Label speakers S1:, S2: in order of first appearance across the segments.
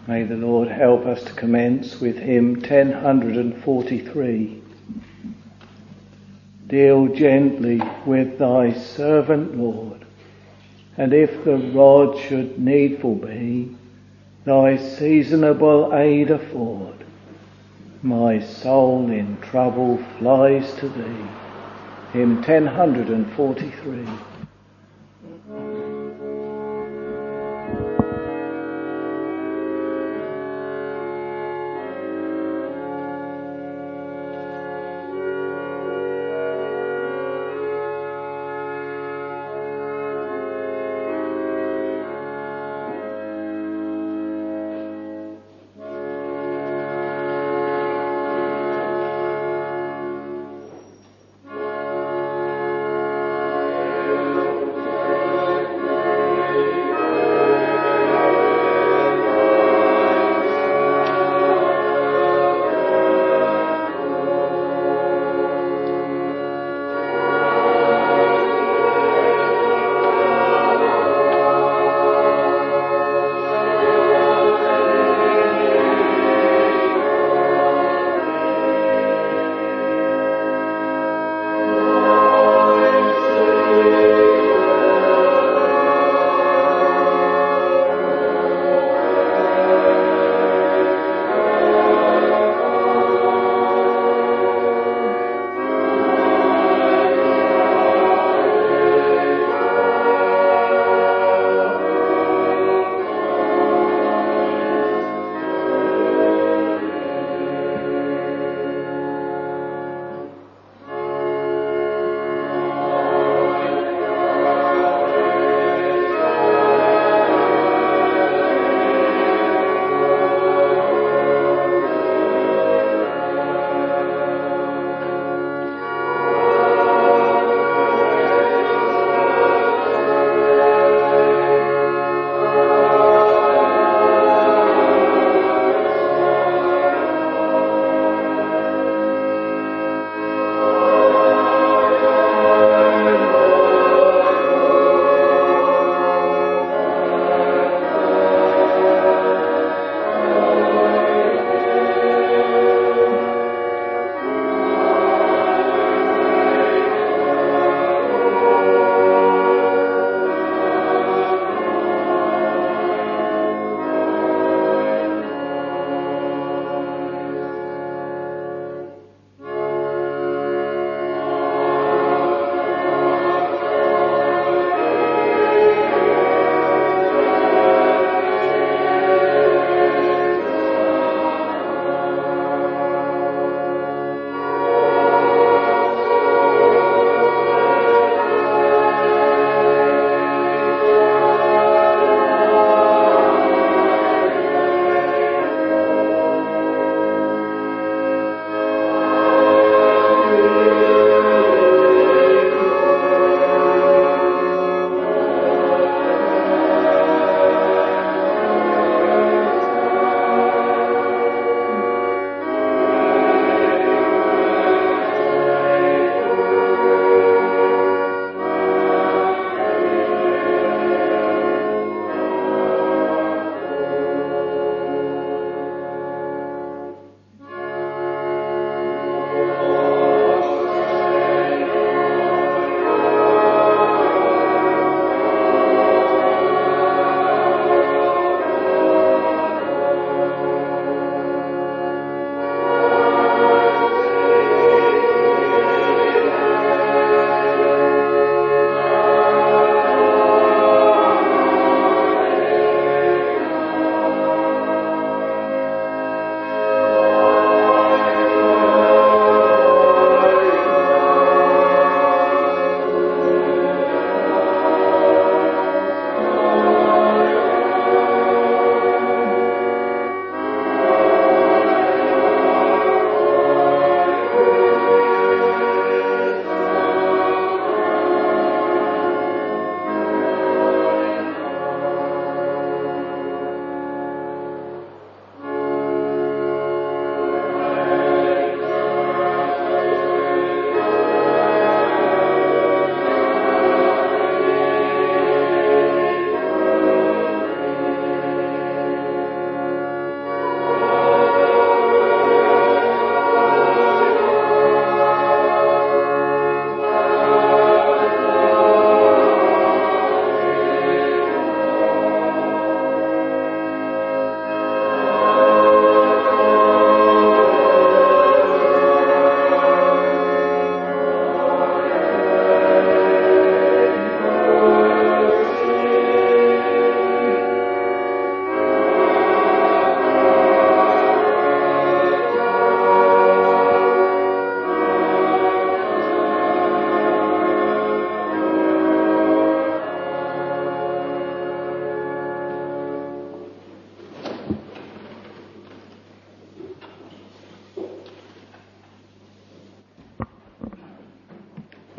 S1: May the Lord help us to commence with hymn 1043. Deal gently with thy servant, Lord, and if the rod should needful be, thy seasonable aid afford. My soul in trouble flies to thee. Hymn 1043.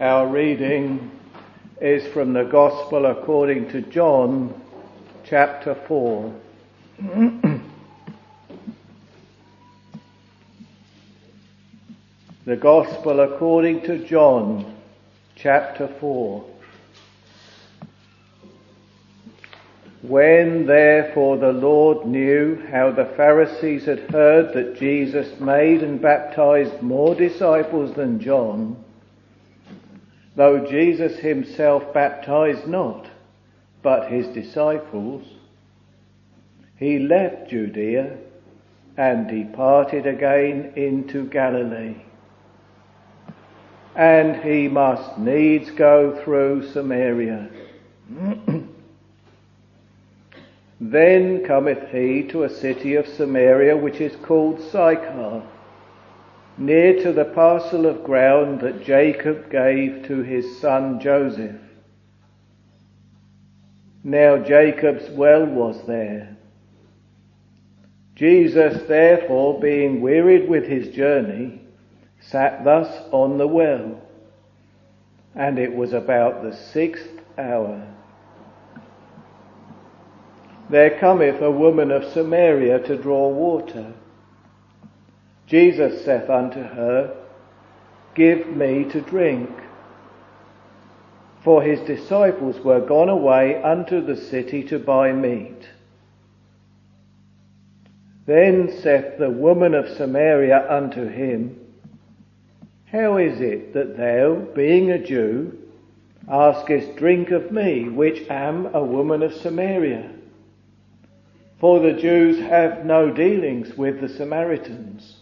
S1: Our reading is from the Gospel according to John, chapter 4. The Gospel according to John, chapter 4. When therefore the Lord knew how the Pharisees had heard that Jesus made and baptized more disciples than John, though Jesus himself baptized not, but his disciples, he left Judea and departed again into Galilee. And he must needs go through Samaria. Then cometh he to a city of Samaria which is called Sychar, near to the parcel of ground that Jacob gave to his son Joseph. Now Jacob's well was there. Jesus therefore, being wearied with his journey, sat thus on the well, and it was about the 6th hour. There cometh a woman of Samaria to draw water. Jesus saith unto her, Give me to drink. For his disciples were gone away unto the city to buy meat. Then saith the woman of Samaria unto him, How is it that thou, being a Jew, askest drink of me, which am a woman of Samaria? For the Jews have no dealings with the Samaritans.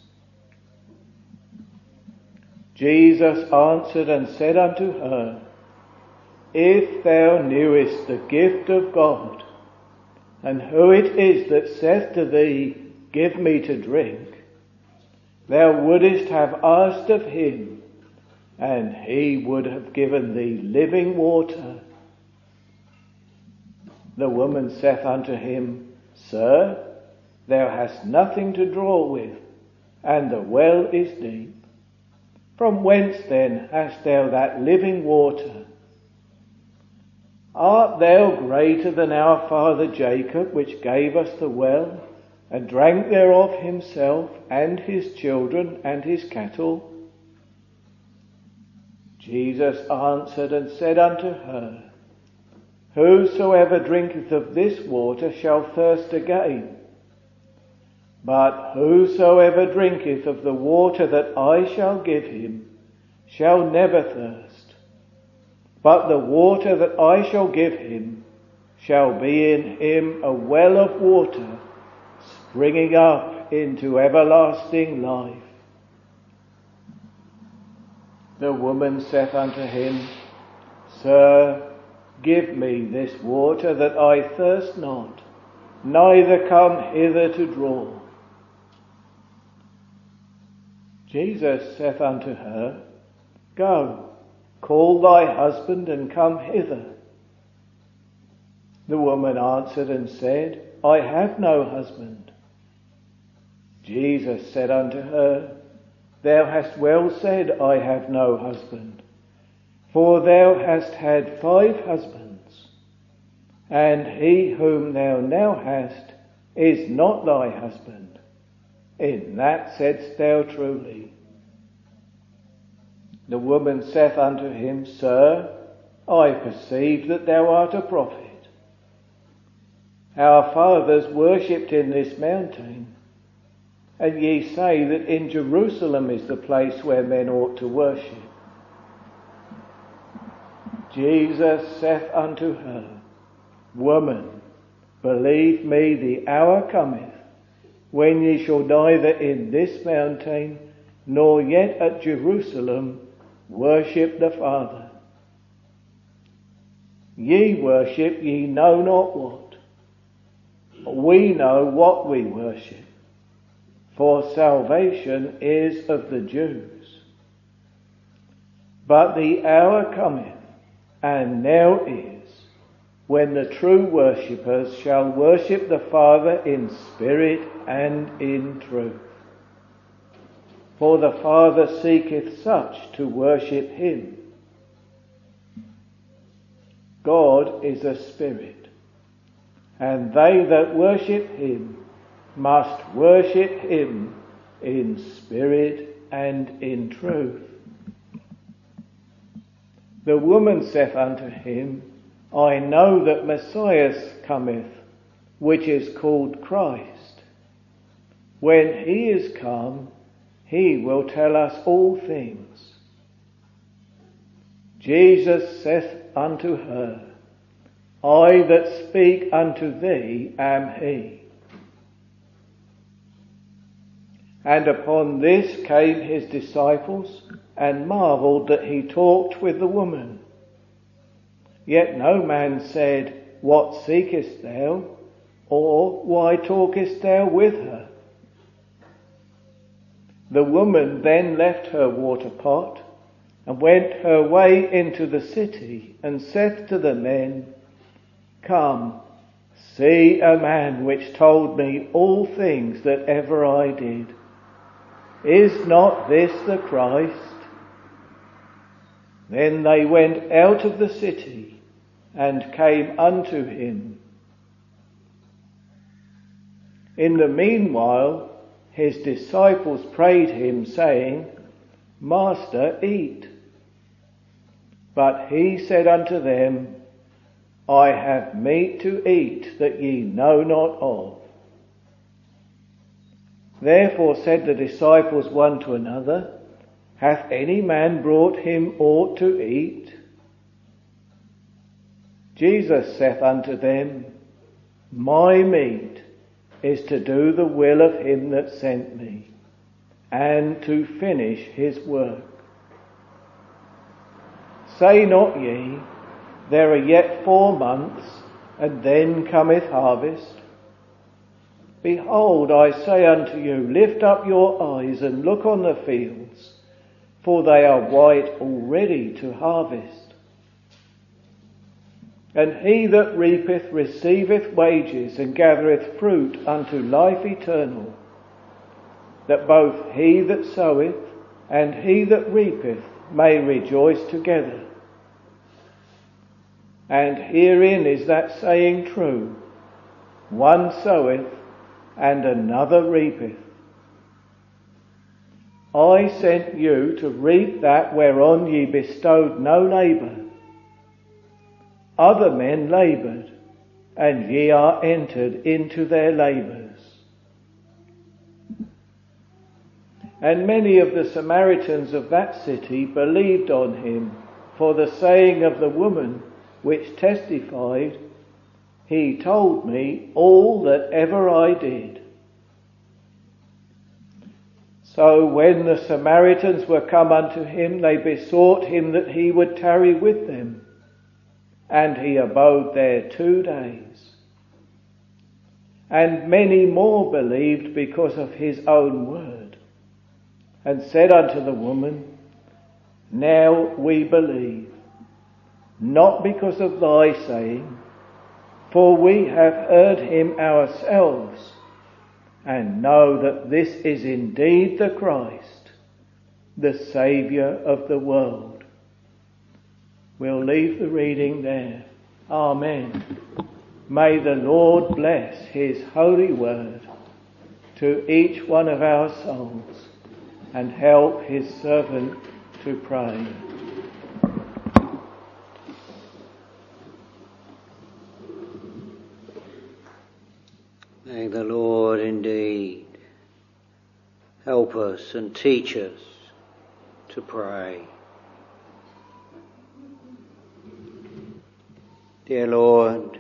S1: Jesus answered and said unto her, If thou knewest the gift of God, and who it is that saith to thee, Give me to drink, thou wouldest have asked of him, and he would have given thee living water. The woman saith unto him, Sir, thou hast nothing to draw with, and the well is deep. From whence then hast thou that living water? Art thou greater than our father Jacob, which gave us the well, and drank thereof himself, and his children, and his cattle? Jesus answered and said unto her, Whosoever drinketh of this water shall thirst again. But whosoever drinketh of the water that I shall give him shall never thirst. But the water that I shall give him shall be in him a well of water, springing up into everlasting life. The woman saith unto him, Sir, give me this water that I thirst not, neither come hither to draw. Jesus saith unto her, Go, call thy husband and come hither. The woman answered and said, I have no husband. Jesus said unto her, Thou hast well said, I have no husband. For thou hast had 5 husbands, and he whom thou now hast is not thy husband. In that saidst thou truly. The woman saith unto him, Sir, I perceive that thou art a prophet. Our fathers worshipped in this mountain, and ye say that in Jerusalem is the place where men ought to worship. Jesus saith unto her, Woman, believe me, the hour cometh, when ye shall neither in this mountain, nor yet at Jerusalem, worship the Father. Ye worship ye know not what. We know what we worship, for salvation is of the Jews. But the hour cometh, and now is, when the true worshippers shall worship the Father in spirit and in truth. For the Father seeketh such to worship him. God is a spirit, and they that worship him must worship him in spirit and in truth. The woman saith unto him, I know that Messiah cometh, which is called Christ. When he is come, he will tell us all things. Jesus saith unto her, I that speak unto thee am he. And upon this came his disciples, and marvelled that he talked with the woman. Yet no man said, What seekest thou? Or why talkest thou with her? The woman then left her water pot, and went her way into the city, and saith to the men, Come, see a man which told me all things that ever I did. Is not this the Christ? Then they went out of the city, and came unto him. In the meanwhile, his disciples prayed him, saying, Master, eat. But he said unto them, I have meat to eat that ye know not of. Therefore said the disciples one to another, Hath any man brought him aught to eat? Jesus saith unto them, My meat is to do the will of him that sent me, and to finish his work. Say not ye, There are yet 4 months, and then cometh harvest? Behold, I say unto you, lift up your eyes and look on the fields, for they are white already to harvest. And he that reapeth receiveth wages, and gathereth fruit unto life eternal, that both he that soweth and he that reapeth may rejoice together. And herein is that saying true, one soweth and another reapeth. I sent you to reap that whereon ye bestowed no labour. Other men laboured, and ye are entered into their labours. And many of the Samaritans of that city believed on him for the saying of the woman, which testified, He told me all that ever I did. So when the Samaritans were come unto him, they besought him that he would tarry with them. And he abode there 2 days. And many more believed because of his own word, and said unto the woman, Now we believe, not because of thy saying, for we have heard him ourselves, and know that this is indeed the Christ, the Saviour of the world. We'll leave the reading there. Amen. May the Lord bless his holy word to each one of our souls, and help his servant to pray.
S2: May the Lord indeed help us and teach us to pray. Dear Lord,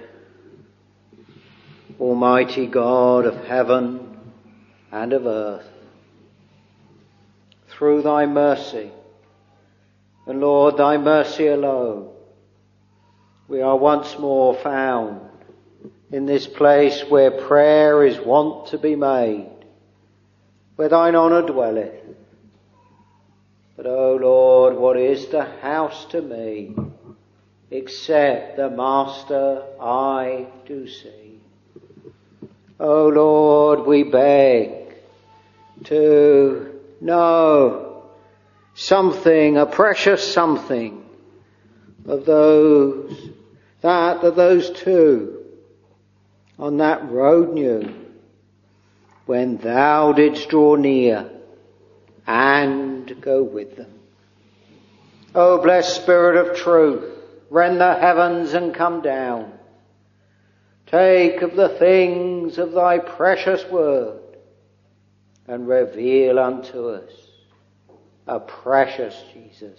S2: Almighty God of heaven and of earth, through thy mercy, and Lord, thy mercy alone, we are once more found in this place where prayer is wont to be made, where thine honour dwelleth. But, O Lord, what is the house to me, except the Master I do see? O Lord, we beg to know something, a precious something, of those that those two on that road knew when thou didst draw near and go with them. O blessed Spirit of truth, rend the heavens and come down. Take of the things of thy precious word and reveal unto us a precious Jesus.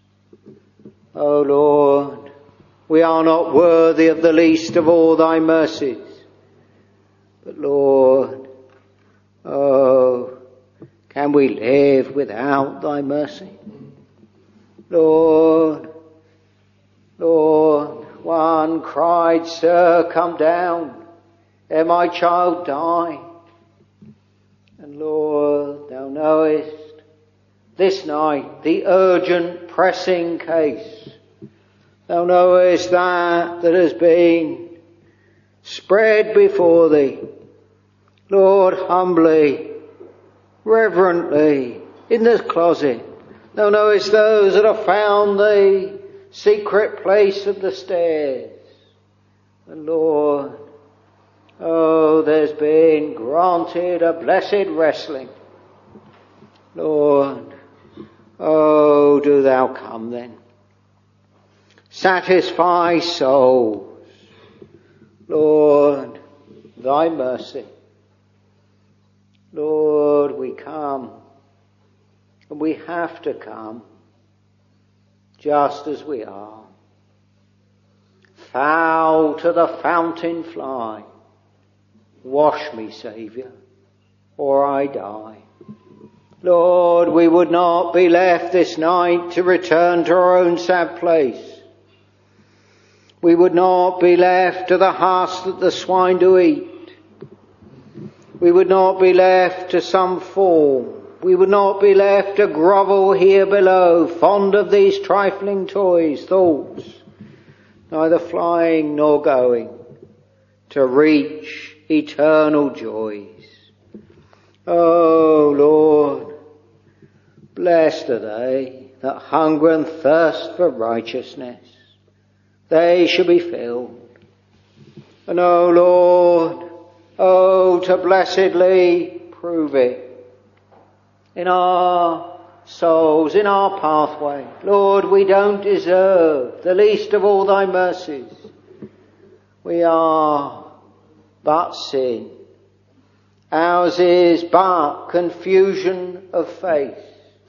S2: O Lord, we are not worthy of the least of all thy mercies. But Lord, oh, can we live without thy mercy? Lord, one cried, Sir, come down, ere my child die. And Lord, thou knowest this night the urgent, pressing case. Thou knowest that has been spread before thee. Lord, humbly, reverently, in this closet. Thou knowest those that have found the secret place of the stairs. And Lord, oh, there's been granted a blessed wrestling. Lord, oh, do thou come then. Satisfy souls. Lord, thy mercy. Lord, we come, and we have to come just as we are. Foul to the fountain fly. Wash me, Saviour, or I die. Lord, we would not be left this night to return to our own sad place. We would not be left to the husk that the swine do eat. We would not be left to some fall. We would not be left to grovel here below, fond of these trifling toys, thoughts, neither flying nor going, to reach eternal joys. O Lord, blessed are they that hunger and thirst for righteousness. They shall be filled. And O Lord, oh, to blessedly prove it in our souls, in our pathway. Lord, we don't deserve the least of all thy mercies. We are but sin. Ours is but confusion of faith.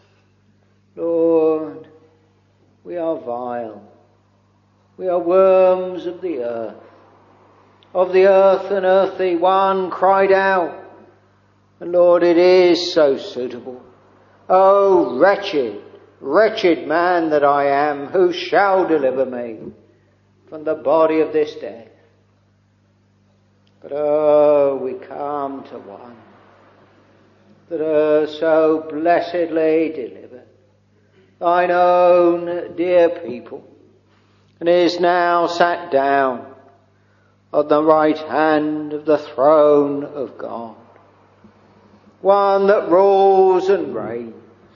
S2: Lord, we are vile. We are worms of the earth. Of the earth and earthy one cried out. And Lord, it is so suitable. Oh, wretched, wretched man that I am, who shall deliver me from the body of this death? But oh, we come to one that is so blessedly delivered, thine own dear people, and is now sat down on the right hand of the throne of God. One that rules and reigns.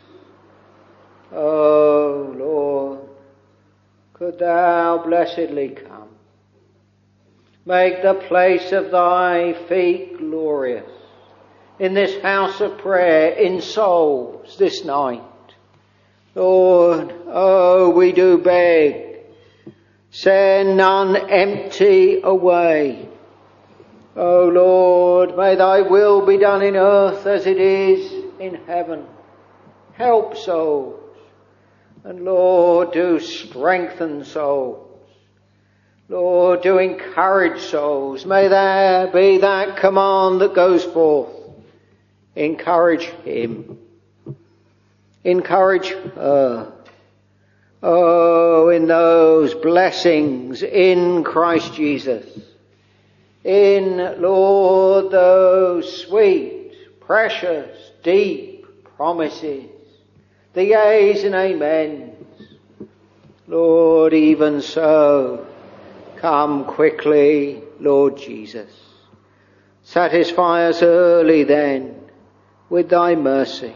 S2: Oh Lord, could thou blessedly come, make the place of thy feet glorious in this house of prayer, in souls this night. Lord, oh, we do beg, send none empty away. O Lord, may thy will be done in earth as it is in heaven. Help souls. And Lord, do strengthen souls. Lord, do encourage souls. May there be that command that goes forth. Encourage him. Encourage her. Oh, in those blessings in Christ Jesus. In, Lord, those sweet, precious, deep promises, the yeas and amens. Lord, even so, come quickly, Lord Jesus. Satisfy us early then with thy mercy.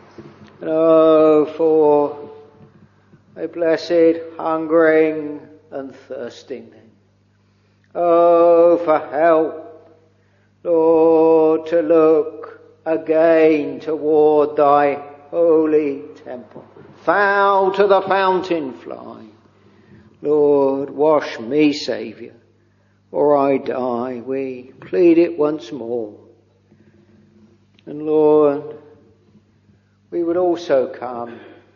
S2: And oh, for a blessed hungering and thirsting then. Oh, for help, Lord, to look again toward thy holy temple. Foul to the fountain fly. Lord, wash me, Saviour, or I die. We plead it once more. And Lord, we would also come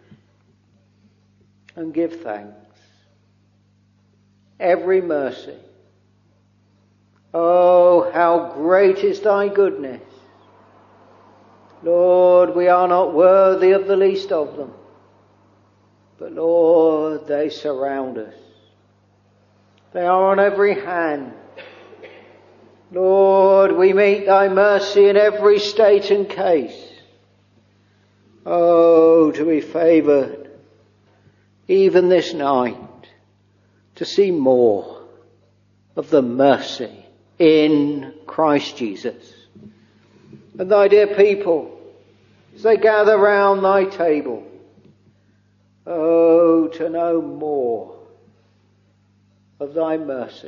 S2: and give thanks. Every mercy. Oh, how great is thy goodness. Lord, we are not worthy of the least of them. But Lord, they surround us. They are on every hand. Lord, we meet thy mercy in every state and case. Oh, to be favoured, even this night, to see more of the mercy in Christ Jesus. And thy dear people, as they gather round thy table, oh, to know more of thy mercy.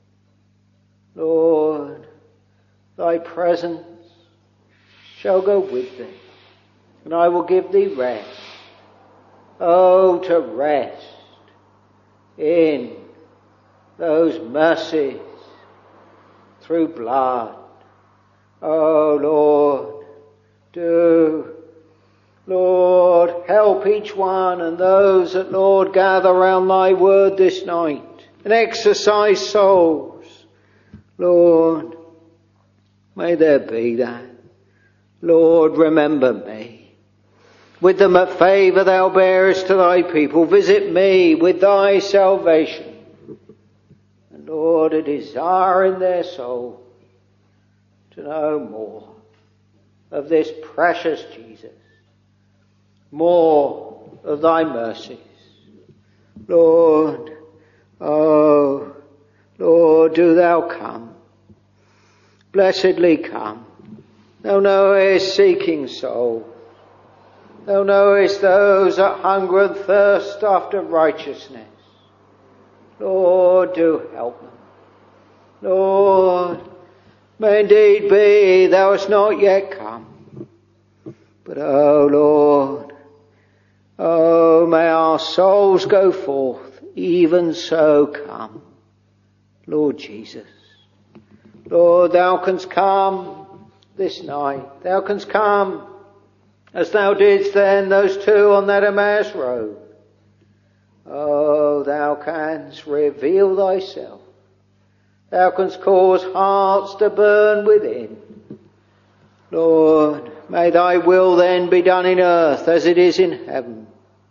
S2: Lord, thy presence shall go with thee, and I will give thee rest. Oh, to rest in those mercies through blood. Oh, Lord, do, Lord, help each one and those that, Lord, gather round thy word this night and exercise souls. Lord, may there be that. Lord, remember me. With the favour thou bearest to thy people, visit me with thy salvation. And Lord, a desire in their soul to know more of this precious Jesus. More of thy mercies. Lord, oh, Lord, do thou come. Blessedly come. Thou knowest seeking souls. Thou knowest those that hunger and thirst after righteousness. Lord, do help them. Lord, may indeed be thou hast not yet come. But, oh Lord, oh, may our souls go forth, even so come. Lord Jesus, Lord, thou canst come this night. Thou canst come as thou didst then those two on that Emmaus road. Oh, thou canst reveal thyself. Thou canst cause hearts to burn within. Lord, may thy will then be done in earth as it is in heaven.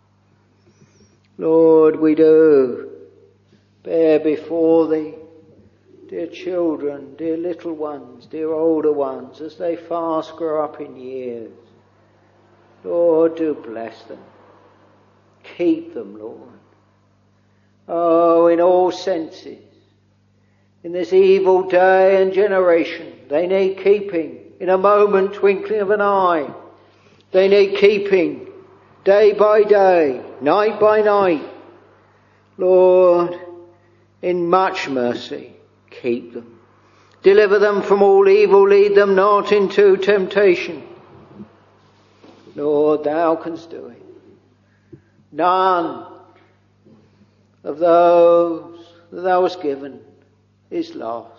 S2: Lord, we do bear before thee dear children, dear little ones, dear older ones, as they fast grow up in years. Lord, do bless them. Keep them, Lord. Oh, in all senses. In this evil day and generation, they need keeping in a moment, twinkling of an eye. They need keeping day by day, night by night. Lord, in much mercy, keep them. Deliver them from all evil, lead them not into temptation. Lord, thou canst do it. None of those that thou hast given is lost.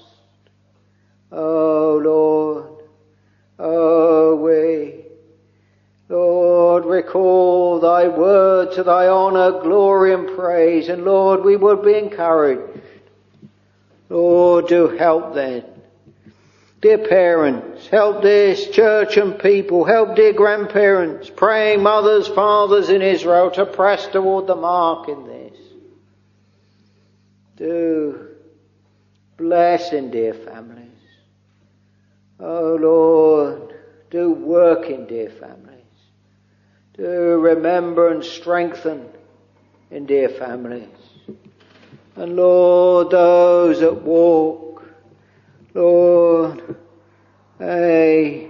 S2: Oh Lord, oh we, Lord, recall thy word to thy honour, glory and praise. And Lord, we would be encouraged. Lord, do help then. Dear parents, help this church and people. Help dear grandparents, praying mothers, fathers in Israel to press toward the mark in this. Do bless in dear families. Oh Lord, do work in dear families. Do remember and strengthen in dear families. And Lord, those that walk, Lord, a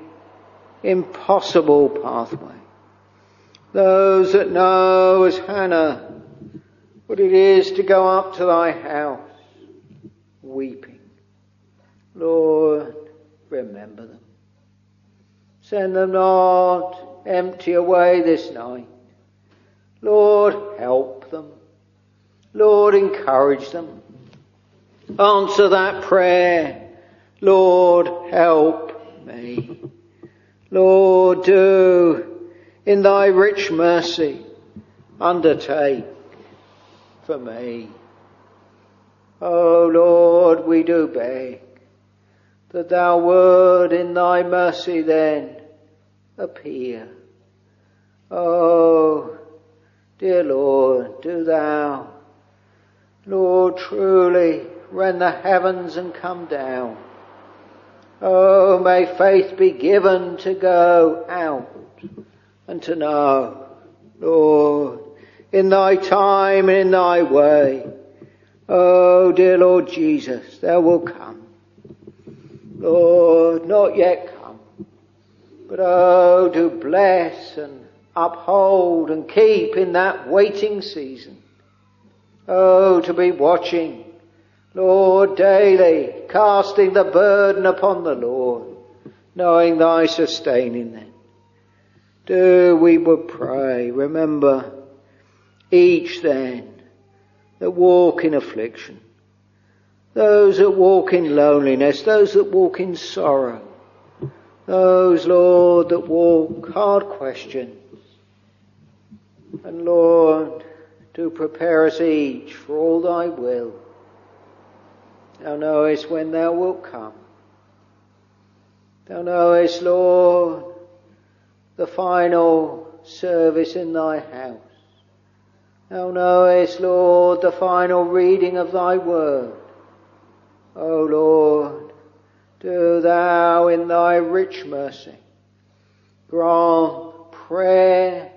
S2: impossible pathway. Those that know, as Hannah, what it is to go up to thy house weeping. Lord, remember them. Send them not empty away this night. Lord, help them. Lord, encourage them. Answer that prayer. Lord, help me. Lord, do in thy rich mercy undertake for me. O Lord, we do beg that thou would in thy mercy then appear. Oh, dear Lord, do thou, Lord, truly rend the heavens and come down. Oh, may faith be given to go out and to know, Lord, in thy time and in thy way. Oh, dear Lord Jesus, thou wilt come. Lord, not yet come, but oh, do bless and uphold and keep in that waiting season. Oh, to be watching, Lord, daily, casting the burden upon the Lord, knowing thy sustaining them. Do, we would pray, remember each then that walk in affliction, those that walk in loneliness, those that walk in sorrow, those, Lord, that walk hard questions. And Lord, do prepare us each for all thy will. Thou knowest when thou wilt come. Thou knowest, Lord, the final service in thy house. Thou knowest, Lord, the final reading of thy word. O Lord, do thou in thy rich mercy grant prayer,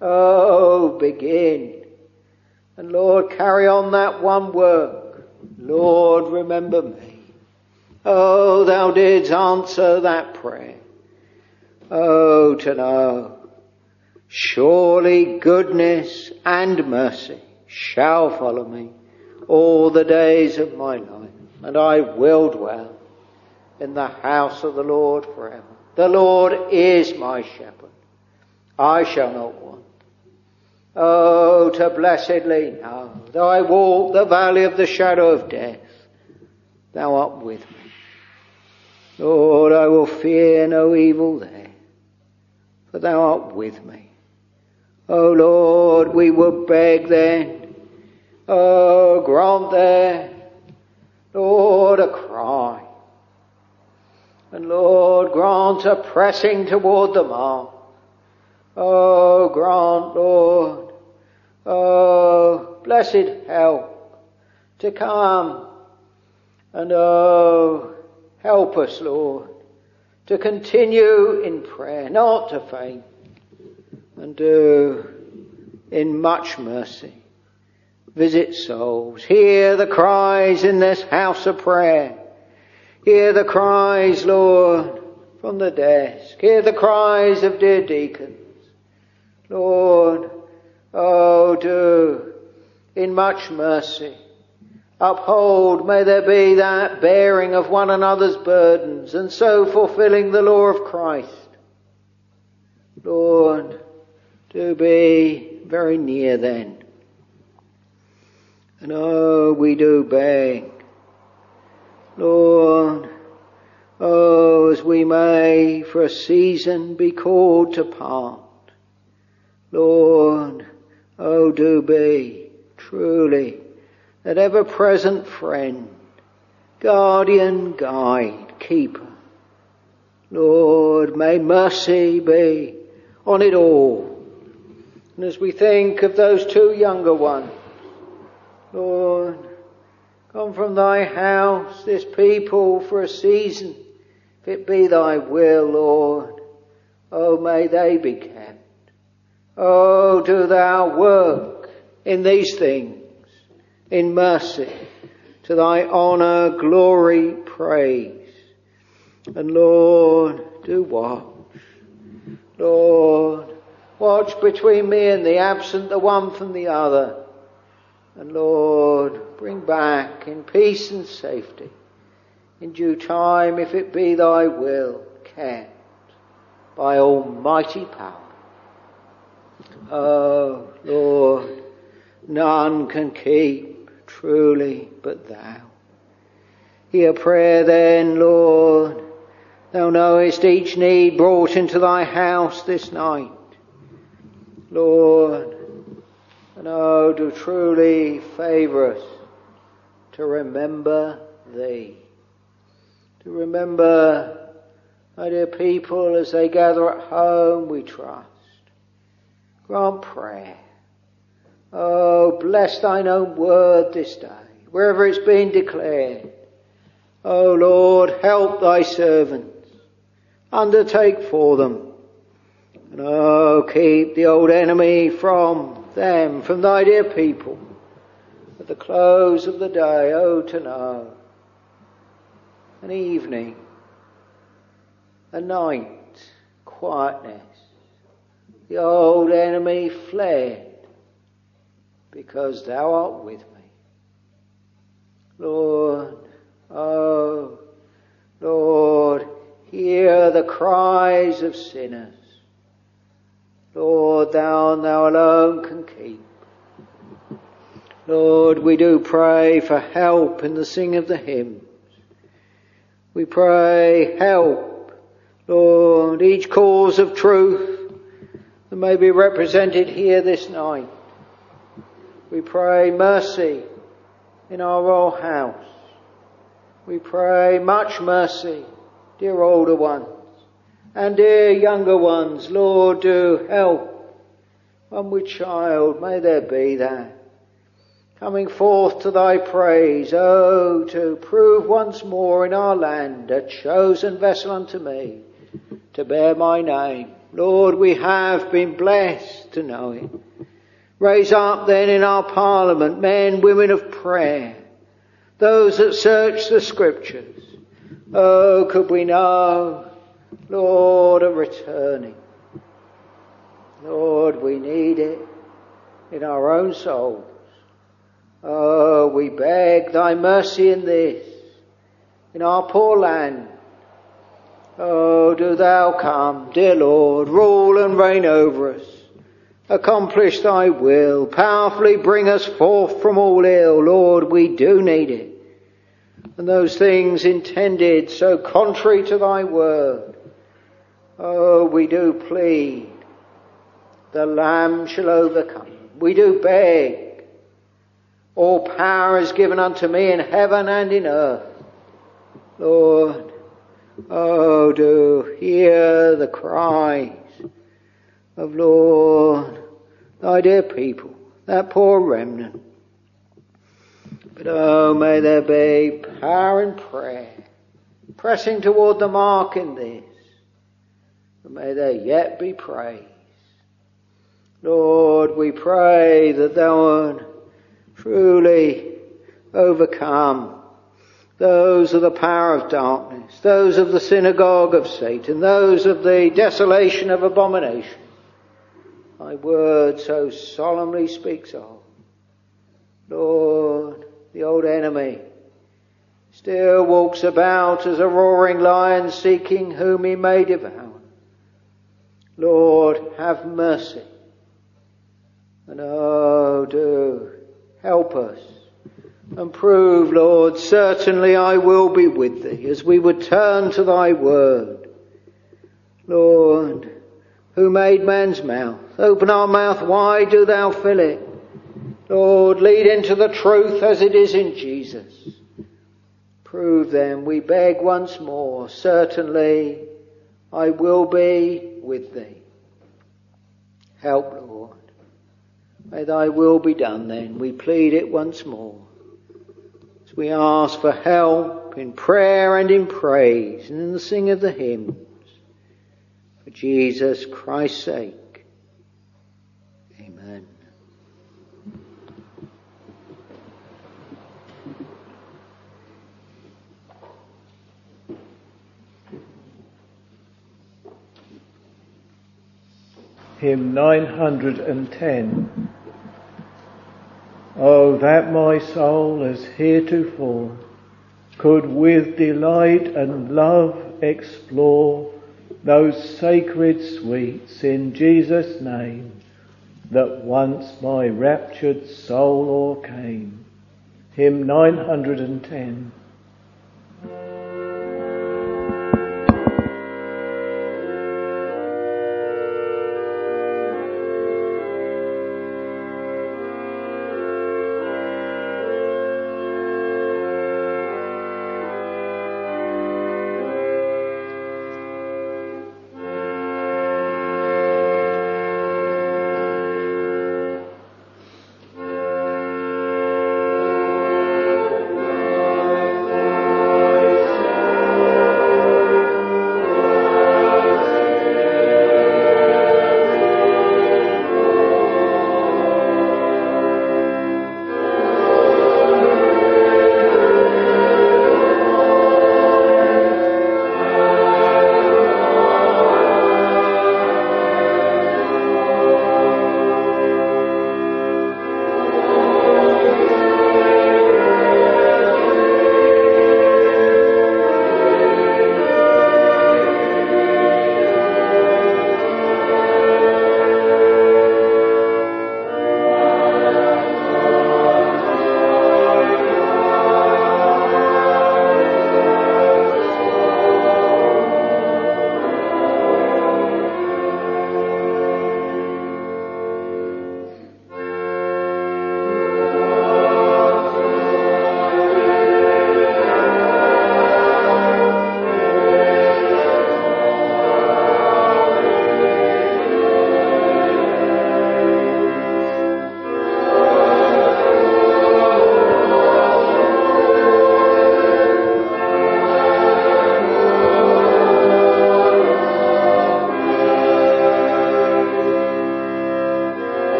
S2: begin. And Lord, carry on that one work. Lord, remember me. Oh, thou didst answer that prayer. Oh, to know, surely goodness and mercy shall follow me all the days of my life, and I will dwell in the house of the Lord forever. The Lord is my shepherd. I shall not want. Oh, to blessedly know, though I walk the valley of the shadow of death, thou art with me. Lord, I will fear no evil there, for thou art with me. Oh Lord, we will beg then. Oh, grant there, Lord, a cry. And Lord, grant a pressing toward the mark. Oh, grant, Lord, oh, blessed help to come. And oh, help us, Lord, to continue in prayer, not to faint, and do in much mercy visit souls. Hear the cries in this house of prayer. Hear the cries, Lord, from the desk. Hear the cries of dear deacons. Lord, oh, do in much mercy uphold, may there be that bearing of one another's burdens, and so fulfilling the law of Christ. Lord, do be very near then. And oh, we do beg, Lord, oh, as we may for a season be called to part, Lord, oh, do be truly that ever-present friend, guardian, guide, keeper. Lord, may mercy be on it all. And as we think of those two younger ones, Lord, come from thy house, this people for a season, if it be thy will, Lord, oh, may they be kept. Oh, do thou work in these things, in mercy, to thy honour, glory, praise. And Lord, do watch. Lord, watch between me and the absent, the one from the other. And Lord, bring back in peace and safety, in due time, if it be thy will, kept by almighty power. Oh, Lord, none can keep truly but thou. Hear prayer then, Lord. Thou knowest each need brought into thy house this night. Lord, and oh, do truly favour us to remember thee. To remember, my dear people, as they gather at home, we trust. Grant prayer. Oh, bless thine own word this day, wherever it's been declared. Oh, Lord, help thy servants. Undertake for them. And oh, keep the old enemy from them, from thy dear people. At the close of the day, oh, to know an evening, a night, quietness. The old enemy fled because thou art with me. Lord, oh, Lord, hear the cries of sinners. Lord, thou and thou alone can keep. Lord, we do pray for help in the singing of the hymns. We pray help, Lord, each cause of truth that may be represented here this night. We pray mercy in our royal house. We pray much mercy, dear older ones, and dear younger ones. Lord, do help. One with child, may there be that. Coming forth to thy praise, oh, to prove once more in our land a chosen vessel unto me, to bear my name. Lord, we have been blessed to know it. Raise up then in our parliament men, women of prayer, those that search the scriptures. Oh, could we know, Lord, of returning. Lord, we need it in our own souls. Oh, we beg thy mercy in this, in our poor land. Oh, do thou come, dear Lord, rule and reign over us. Accomplish thy will, powerfully bring us forth from all ill. Lord, we do need it. And those things intended so contrary to thy word, oh, we do plead, the Lamb shall overcome. We do beg, all power is given unto me in heaven and in earth. Lord, oh, do hear the cries of, Lord, thy dear people, that poor remnant. But oh, may there be power in prayer, pressing toward the mark in this. But may there yet be praise. Lord, we pray that thou would truly overcome those of the power of darkness, those of the synagogue of Satan, those of the desolation of abomination. Thy word so solemnly speaks of. Lord, the old enemy still walks about as a roaring lion seeking whom he may devour. Lord, have mercy. And oh, do help us and prove, Lord, certainly I will be with thee as we would turn to thy word. Lord, who made man's mouth? Open our mouth wide, do thou fill it. Lord, lead into the truth as it is in Jesus. Prove them, we beg once more, certainly I will be with thee. Help, Lord. May thy will be done then. We plead it once more. As we ask for help in prayer and in praise and in the singing of the hymns. For Jesus Christ's sake. Amen.
S1: Hymn 910. Oh, that my soul as heretofore could with delight and love explore those sacred sweets in Jesus' name that once my raptured soul o'ercame. Hymn 910.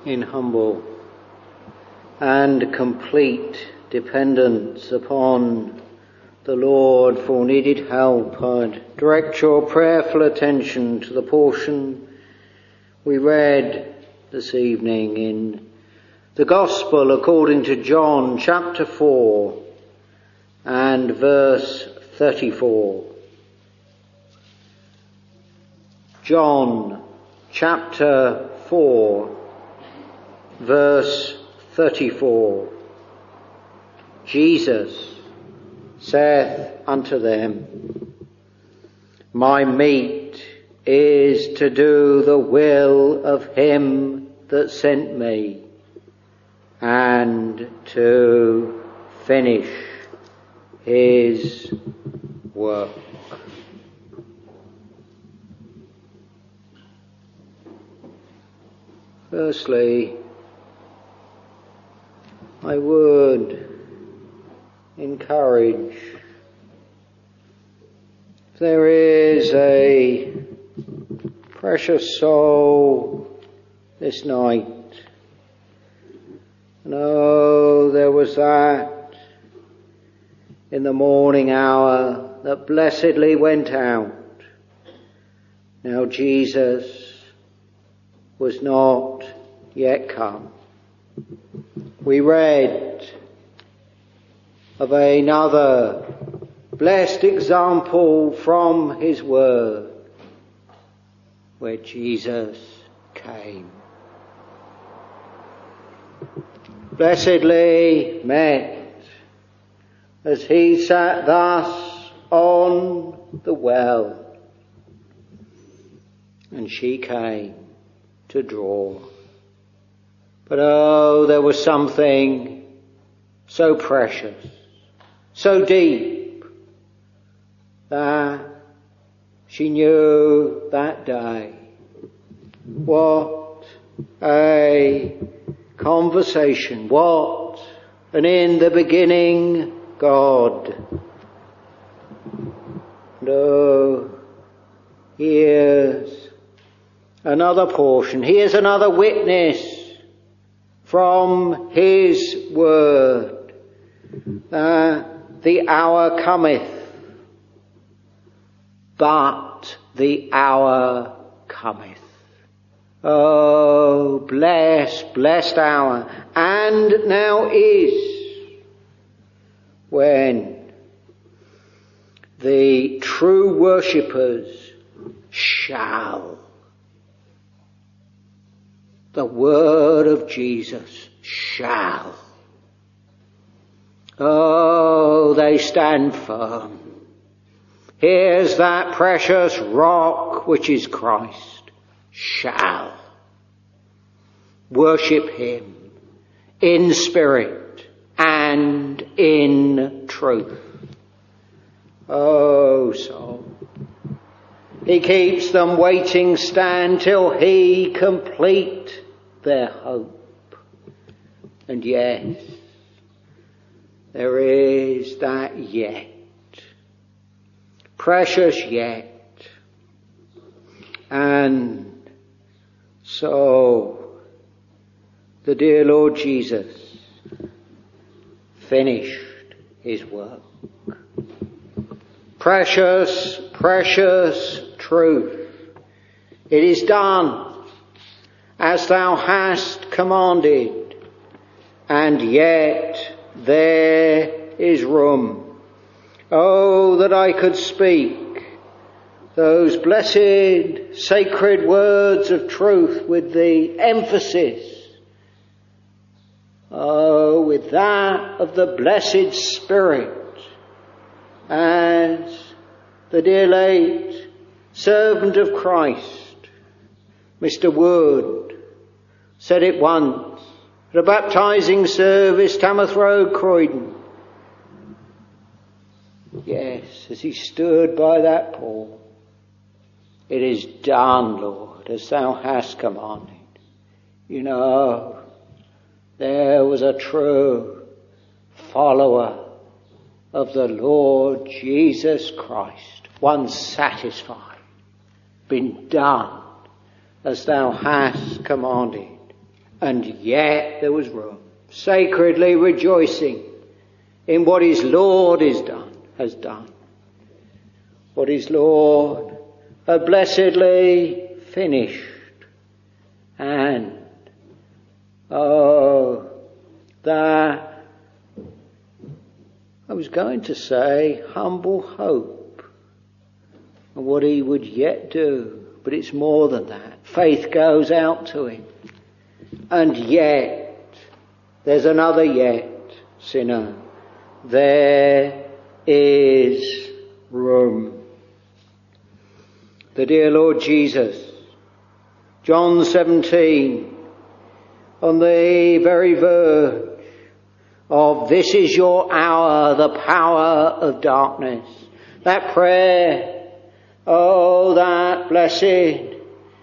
S2: in humble and complete dependence upon the Lord for needed help, I'd direct your prayerful attention to the portion we read this evening in the Gospel according to John chapter 4 and verse 34. John chapter 4 verse 34. Jesus saith unto them, My meat is to do the will of him that sent me, and to finish his work. Firstly, I would encourage, if there is a precious soul this night, and oh, there was that in the morning hour that blessedly went out. Now Jesus was not yet come. We read of another blessed example from his word, where Jesus came. Blessedly met as he sat thus on the well, and she came to draw. But oh, there was something so precious, so deep, that she knew that day. What a conversation, what an in the beginning God. And oh, here's another portion, here's another witness from his word, that the hour cometh, but the hour cometh. Oh, blessed hour, and now is, when the true worshippers shall, the word of Jesus shall. Oh, they stand firm. Here's that precious rock which is Christ. Shall worship him in spirit and in truth. Oh, soul. He keeps them waiting stand till he complete their hope. And yes, there is that yet. Precious yet. And so the dear Lord Jesus finished his work. Precious, precious truth. It is done as thou hast commanded, and yet there is room. Oh, that I could speak those blessed sacred words of truth with the emphasis, oh, with that of the blessed Spirit, as the dear late servant of Christ, Mr. Wood, said it once at a baptizing service, Tamworth Road, Croydon. Yes, as he stood by that pool, it is done, Lord, as thou hast commanded. You know, there was a true follower of the Lord Jesus Christ, one satisfied, been done as thou hast commanded. And yet there was room, sacredly rejoicing in what his Lord has done. What his Lord had blessedly finished. And, that, I was going to say, humble hope and what he would yet do. But it's more than that. Faith goes out to him. And yet, there's another yet, sinner. There is room. The dear Lord Jesus, John 17, on the very verge of this is your hour, the power of darkness. That prayer, that blessed,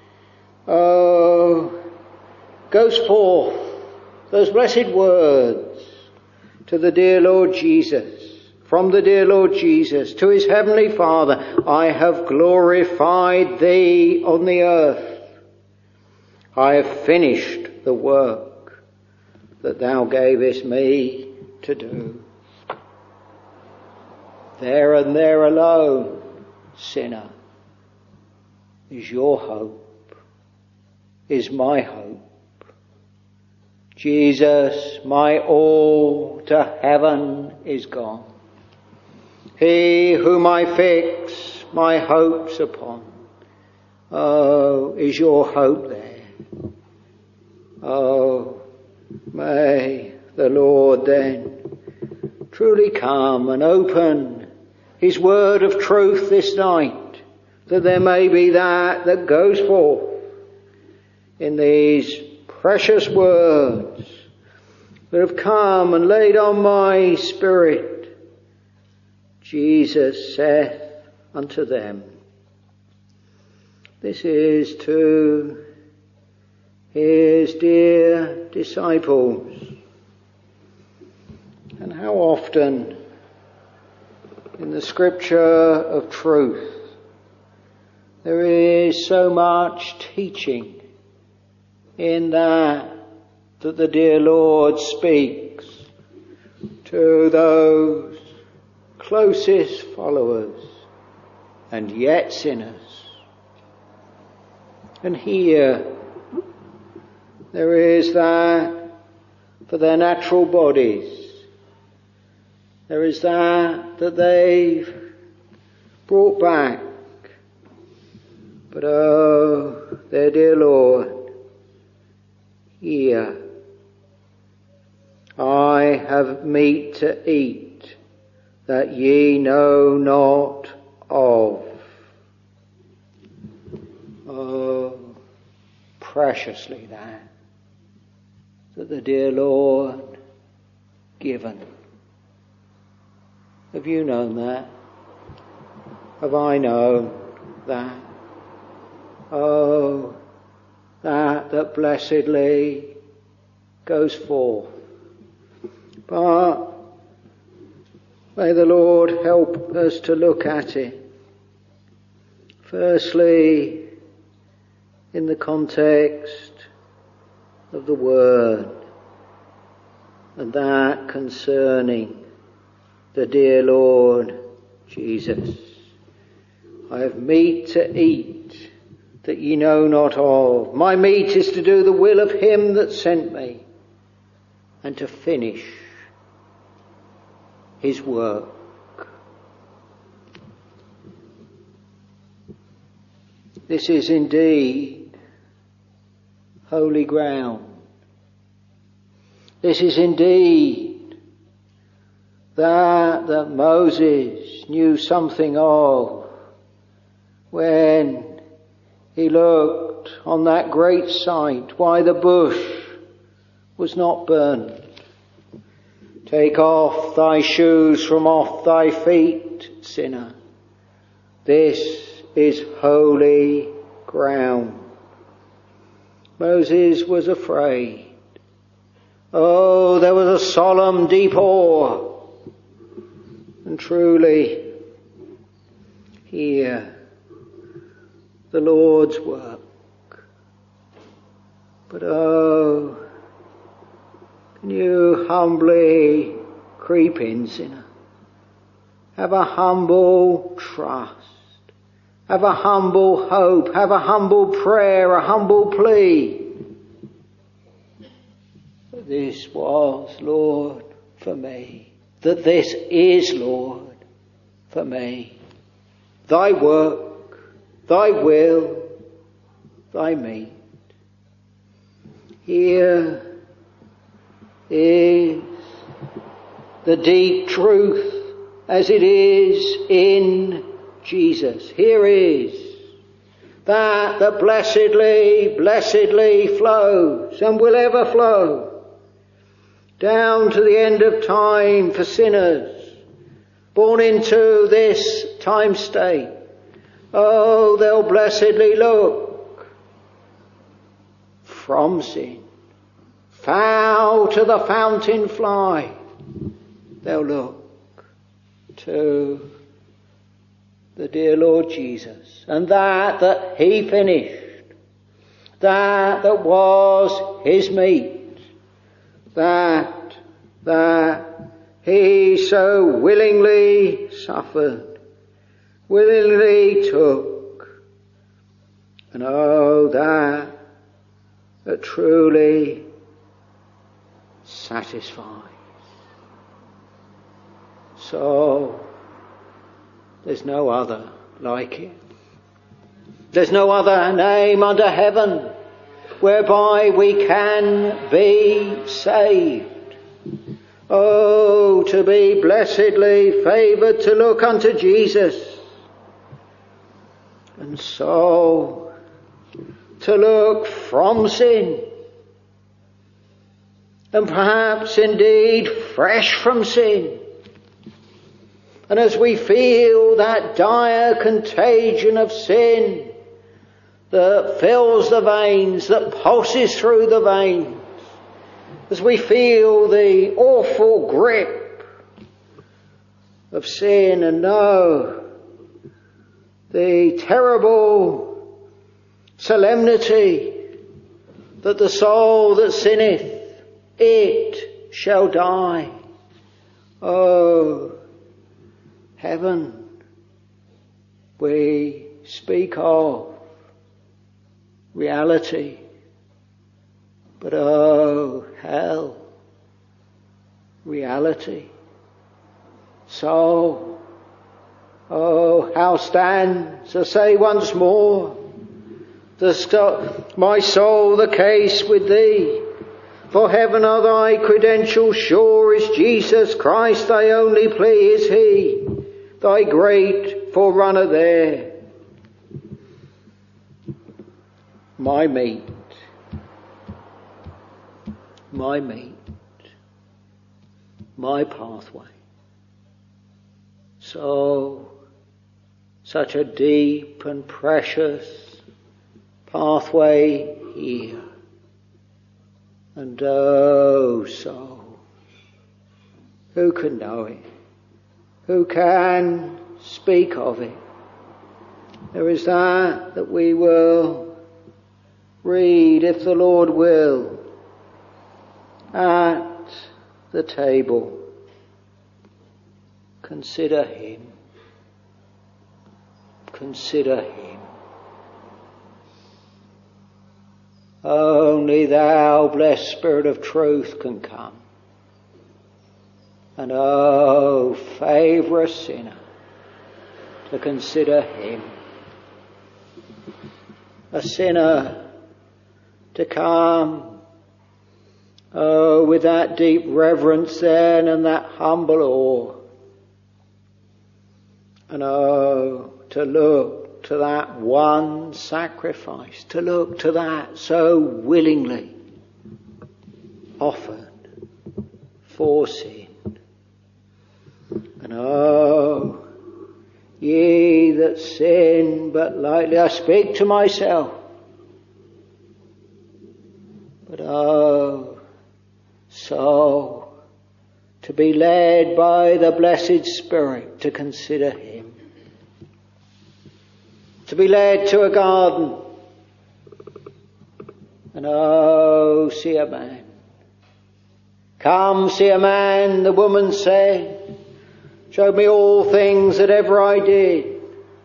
S2: goes forth, those blessed words to the dear Lord Jesus, from the dear Lord Jesus to his heavenly Father, I have glorified thee on the earth. I have finished the work that thou gavest me to do. There and there alone, sinner, is your hope, is my hope. Jesus, my all to heaven is gone. He whom I fix my hopes upon, is your hope there. May the Lord then truly come and open his word of truth this night, that there may be that goes forth in these precious words that have come and laid on my spirit. Jesus saith unto them, this is to his dear disciples. And how often in the scripture of truth there is so much teaching in that the dear Lord speaks to those closest followers and yet sinners. And here there is that for their natural bodies. There is that they've brought back. But their dear Lord, here, I have meat to eat that ye know not of. Preciously that the dear Lord given. Have you known that? Have I known that? That blessedly goes forth. But may the Lord help us to look at it. Firstly, in the context of the Word, and that concerning the dear Lord Jesus. I have meat to eat that ye know not of. My meat is to do the will of him that sent me, and to finish his work. This is indeed holy ground. This is indeed that Moses knew something of when he looked on that great sight, why the bush was not burned. Take off thy shoes from off thy feet, sinner. This is holy ground. Moses was afraid. Oh, there was a solemn deep awe. And truly, here, the Lord's work. But Can you humbly creep in, sinner? Have a humble trust. Have a humble hope. Have a humble prayer, a humble plea. That this was, Lord, for me. That this is, Lord, for me. Thy work, thy will, thy meat. Here is the deep truth as it is in Jesus. Here is that blessedly flows and will ever flow down to the end of time for sinners born into this time state. Oh, they'll blessedly look from sin. Foul to the fountain fly. They'll look to the dear Lord Jesus, and that he finished, that was his meat, that he so willingly suffered, willingly took, and oh, that truly satisfies. So there's no other like it. There's no other name under heaven whereby we can be saved. Oh, to be blessedly favoured to look unto Jesus. And so to look from sin. And perhaps indeed fresh from sin. And as we feel that dire contagion of sin that fills the veins, that pulses through the veins, as we feel the awful grip of sin and know the terrible solemnity that the soul that sinneth, it shall die. Oh, heaven, we speak of reality, but oh, hell, reality. So, oh, how stands, I say once more, my soul the case with thee? For heaven are thy credentials sure, is Jesus Christ thy only plea, is he thy great forerunner there. My meat, my pathway. So, such a deep and precious pathway here. And oh, so, who can know it? Who can speak of it? There is that we will read, if the Lord will, at the table. Consider him. Consider him. Only thou, blessed Spirit of truth, can come. And oh, favour a sinner to consider him. A sinner to come, oh, with that deep reverence then and that humble awe. And oh, to look to that one sacrifice, to look to that so willingly offered for sin. And oh, ye that sin but lightly, I speak to myself, but oh, so to be led by the blessed Spirit to consider him. To be led to a garden and oh, see a man Come, see a man, the woman said, showed me all things that ever I did.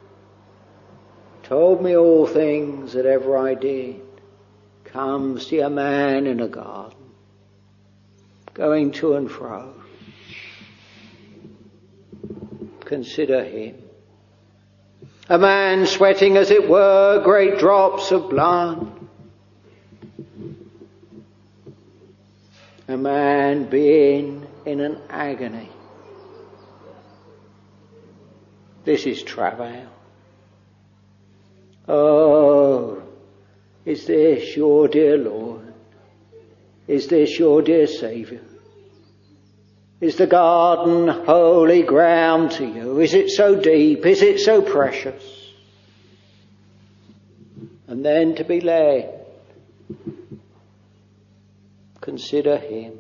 S2: Told me all things that ever I did. Come, see a man in a garden, going to and fro. Consider him. A man sweating, as it were, great drops of blood. A man being in an agony. This is travail. Oh, is this your dear Lord? Is this your dear Saviour? Is the garden holy ground to you? Is it so deep? Is it so precious? And then to be led. Consider him.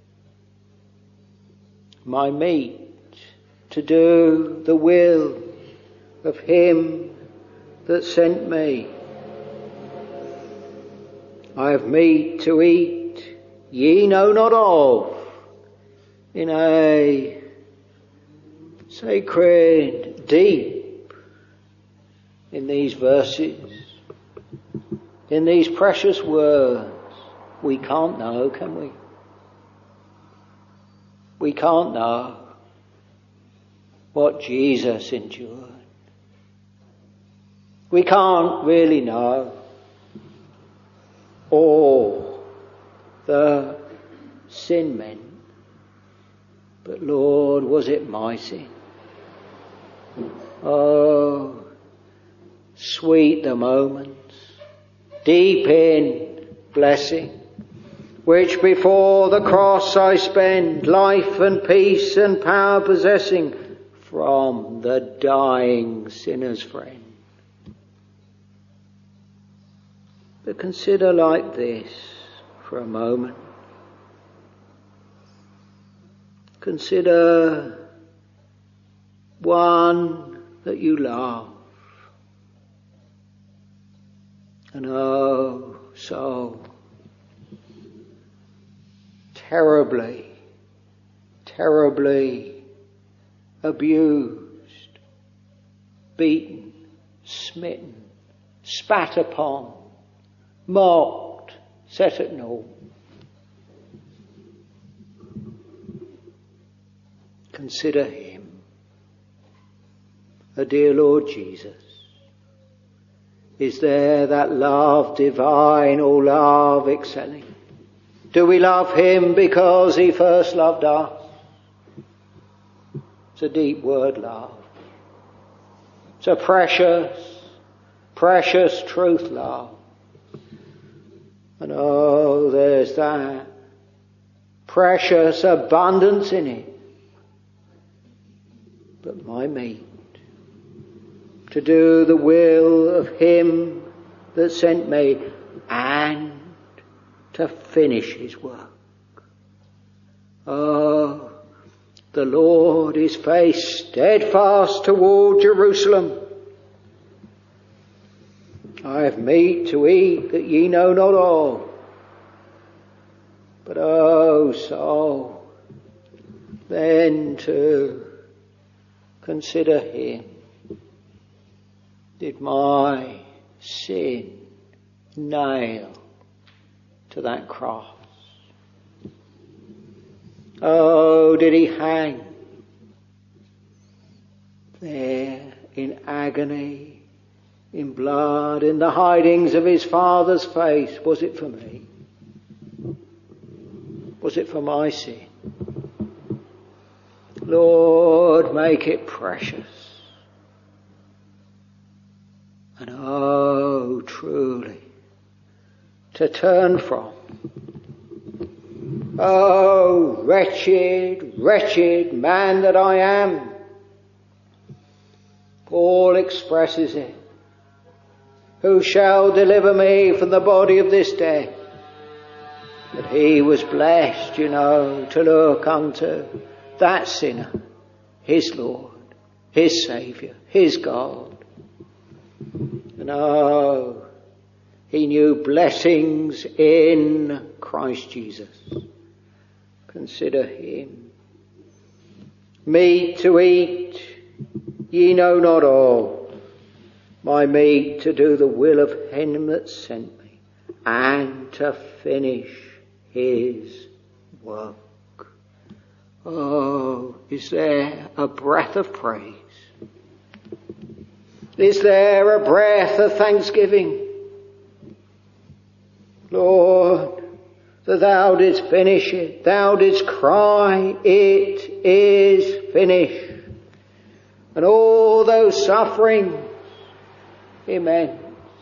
S2: My meat to do the will of him that sent me. I have meat to eat ye know not of, in a sacred deep in these verses, in these precious words. We can't know, can we? We can't know what Jesus endured. We can't really know all the sin meant. But Lord, was it my sin? Oh, sweet the moments, deep in blessing, which before the cross I spend, life and peace and power possessing from the dying sinner's friend. But consider like this for a moment. Consider one that you love. And oh, so terribly, terribly abused, beaten, smitten, spat upon, mocked, set at naught. Consider him, the dear Lord Jesus. Is there that love divine, all love excelling? Do we love him because he first loved us? It's a deep word, love. It's a precious, precious truth, love. And oh, there's that precious abundance in it. But my meat, to do the will of him that sent me, and to finish his work. Oh, the Lord is face steadfast toward Jerusalem. I have meat to eat that ye know not of. But oh, so then to consider him. Did my sin nail to that cross? Oh, did he hang there in agony, in blood, in the hidings of his Father's face? Was it for me? Was it for my sin? Lord, make it precious. And oh, truly, to turn from. Oh, wretched, wretched man that I am. Paul expresses it. Who shall deliver me from the body of this death? But he was blessed, to look unto that sinner, his Lord, his Saviour, his God. And oh, he knew blessings in Christ Jesus. consider him. Meat to eat, ye know not all. My meat to do the will of him that sent me, and to finish his work. Oh, is there a breath of praise? Is there a breath of thanksgiving? Lord, that thou didst finish it. Thou didst cry, it is finished. And all those sufferings immense.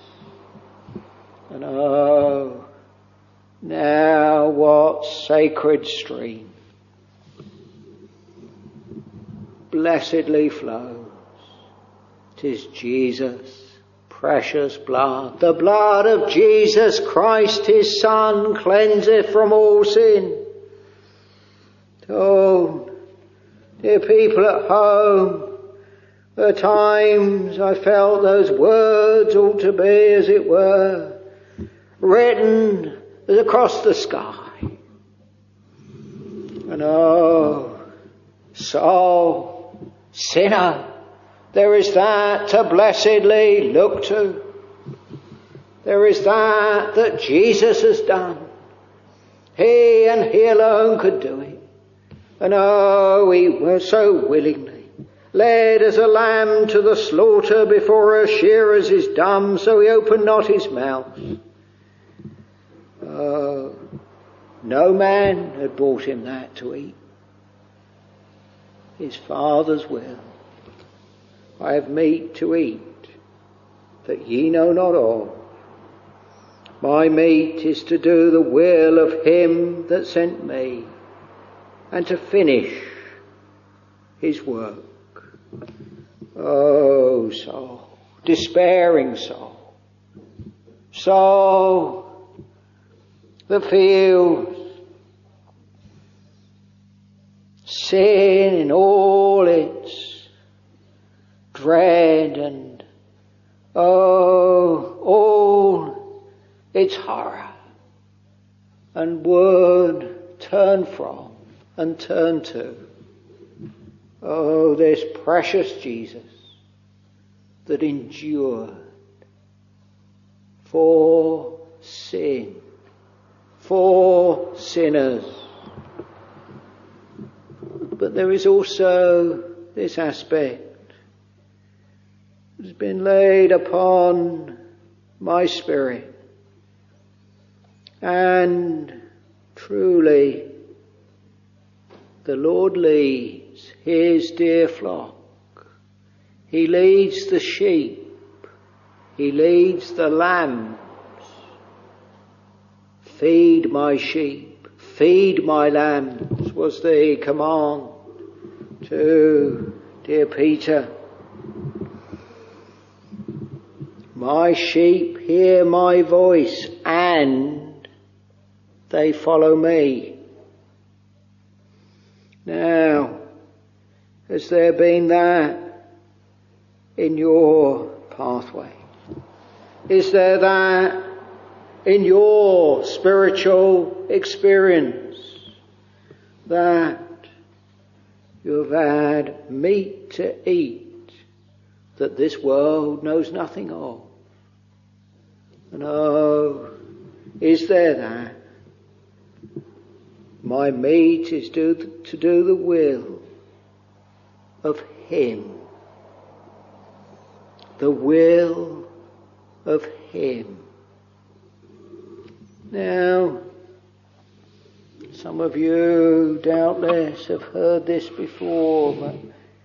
S2: And oh, now what sacred stream blessedly flows. 'Tis Jesus' precious blood, the blood of Jesus Christ, his Son, cleanseth from all sin. Oh, dear people at home, at times I felt those words ought to be, as it were, written across the sky. And oh, soul, sinner, there is that to blessedly look to. There is that Jesus has done. He and he alone could do it. And oh, he was so willingly led as a lamb to the slaughter before her shearers is dumb, so he opened not his mouth. Oh, no man had brought him that to eat. His Father's will. I have meat to eat, that ye know not all. My meat is to do the will of him that sent me, and to finish his work. Oh, soul, despairing soul, soul that feels sin in all its dread and all its horror, and would turn from and turn to. Oh, this precious Jesus that endured for sin, for sinners. But there is also this aspect that has been laid upon my spirit. And truly, the Lord leads his dear flock. He leads the sheep. He leads the lambs. Feed my sheep, feed my lambs, was the command to dear Peter. My sheep hear my voice, and they follow me. Now, has there been that in your pathway? Is there that in your spiritual experience, that you've had meat to eat that this world knows nothing of? And oh, is there that? My meat is to do the will of him. The will of him. Now, some of you doubtless have heard this before, but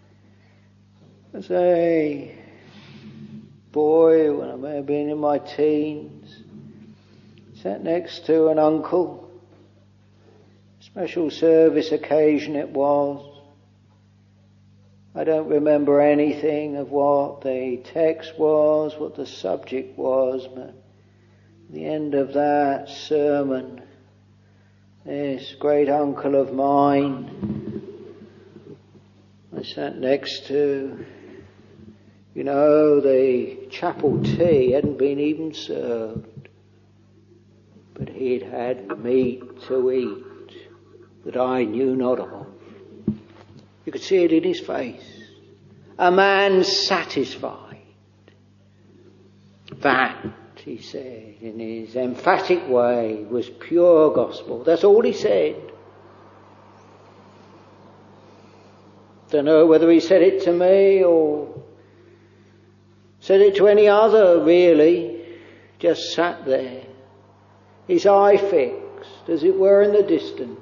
S2: as a boy, when I may have been in my teens, sat next to an uncle. Special service occasion it was. I don't remember anything of what the text was, what the subject was, but at the end of that sermon, this great uncle of mine I sat next to, the chapel tea hadn't been even served, but he'd had meat to eat that I knew not of. You could see it in his face. A man satisfied. That, he said in his emphatic way, was pure gospel. That's all he said. Don't know whether he said it to me or said it to any other, really. Just sat there, his eye fixed, as it were, in the distance.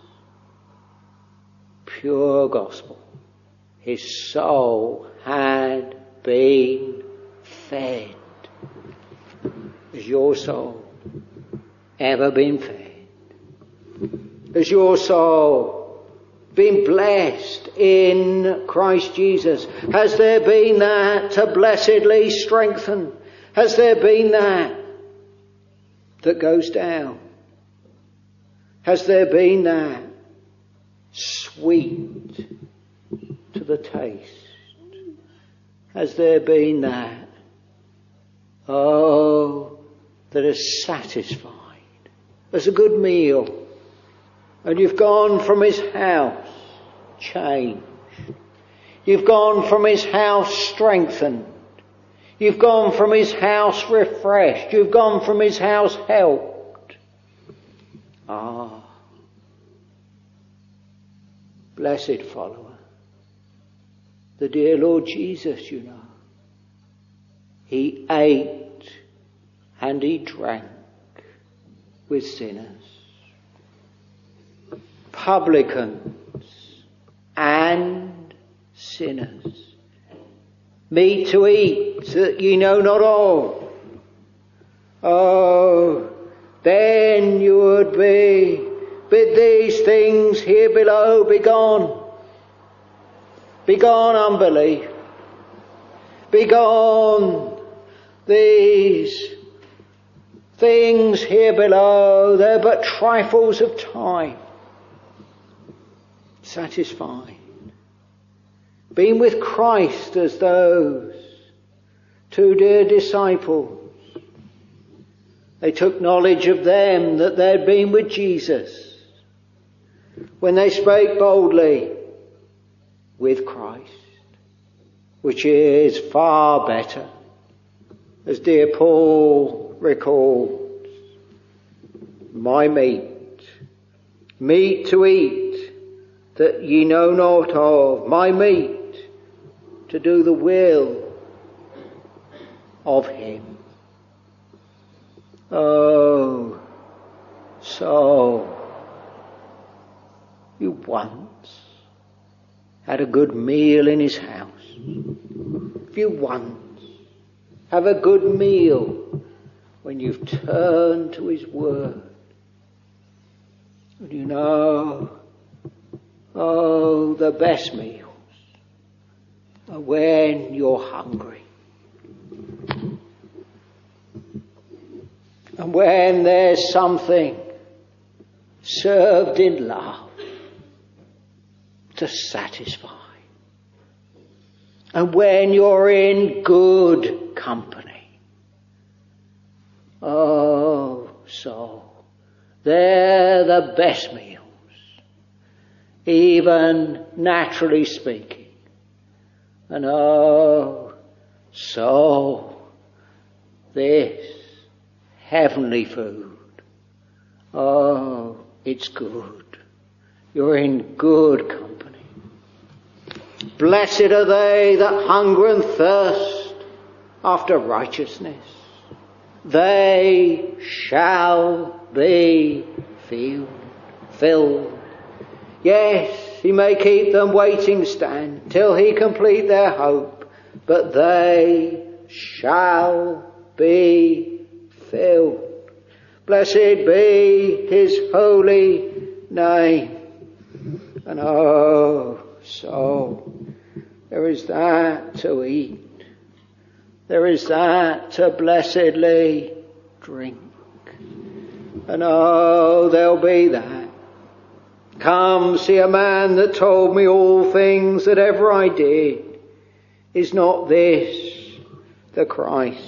S2: Pure gospel. His soul had been fed. Has your soul ever been fed? Has your soul been blessed in Christ Jesus? Has there been that to blessedly strengthen? Has there been that goes down? Has there been that sweet to the taste? Has there been that, that is satisfied as a good meal? And you've gone from his house changed. You've gone from his house strengthened. You've gone from his house refreshed. You've gone from his house helped. Blessed follower. The dear Lord Jesus, you know. He ate and he drank with sinners. Publicans and sinners. Meat to eat that ye know not of. Then you would be, bid these things here below be gone. Be gone unbelief. Be gone these things here below. They're but trifles of time. Satisfied. Being with Christ as those two dear disciples. They took knowledge of them that they'd been with Jesus when they spake boldly with Christ, which is far better, as dear Paul recalls. My meat to eat that ye know not of, my meat to do the will of him. Oh, so you once had a good meal in his house. If you once have a good meal when you've turned to his word, and you know, the best meals are when you're hungry. And when there's something served in love to satisfy. And when you're in good company. So they're the best meals. Even naturally speaking. And so this heavenly food. It's good. You're in good company. Blessed are they that hunger and thirst after righteousness. They shall be filled. Yes, he may keep them waiting stand till he complete their hope, but they shall be filled. Blessed be his holy name. And so there is that to eat. There is that to blessedly drink. And there'll be that. Come, see a man that told me all things that ever I did. Is not this the Christ?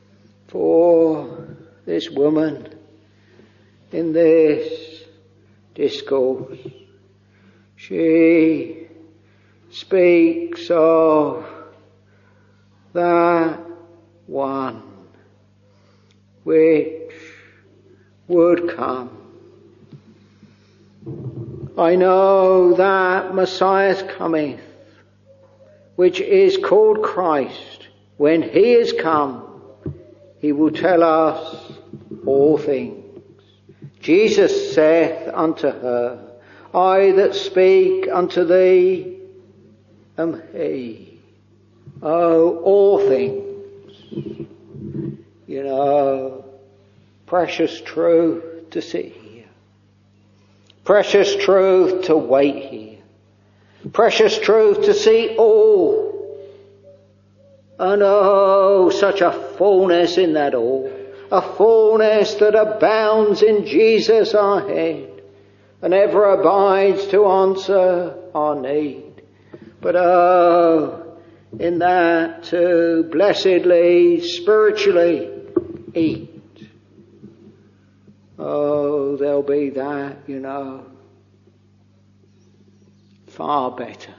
S2: For this woman in this discourse. She speaks of that one which would come. I know that Messiah cometh, which is called Christ. When he is come, he will tell us all things. Jesus saith unto her, I that speak unto thee am he. Oh, all things. You know, precious truth to sit here. Precious truth to wait here. Precious truth to see all. And oh, such a fullness in that all. A fullness that abounds in Jesus our head and ever abides to answer our need. But oh, in that to blessedly, spiritually eat. Oh, there'll be that, you know, far better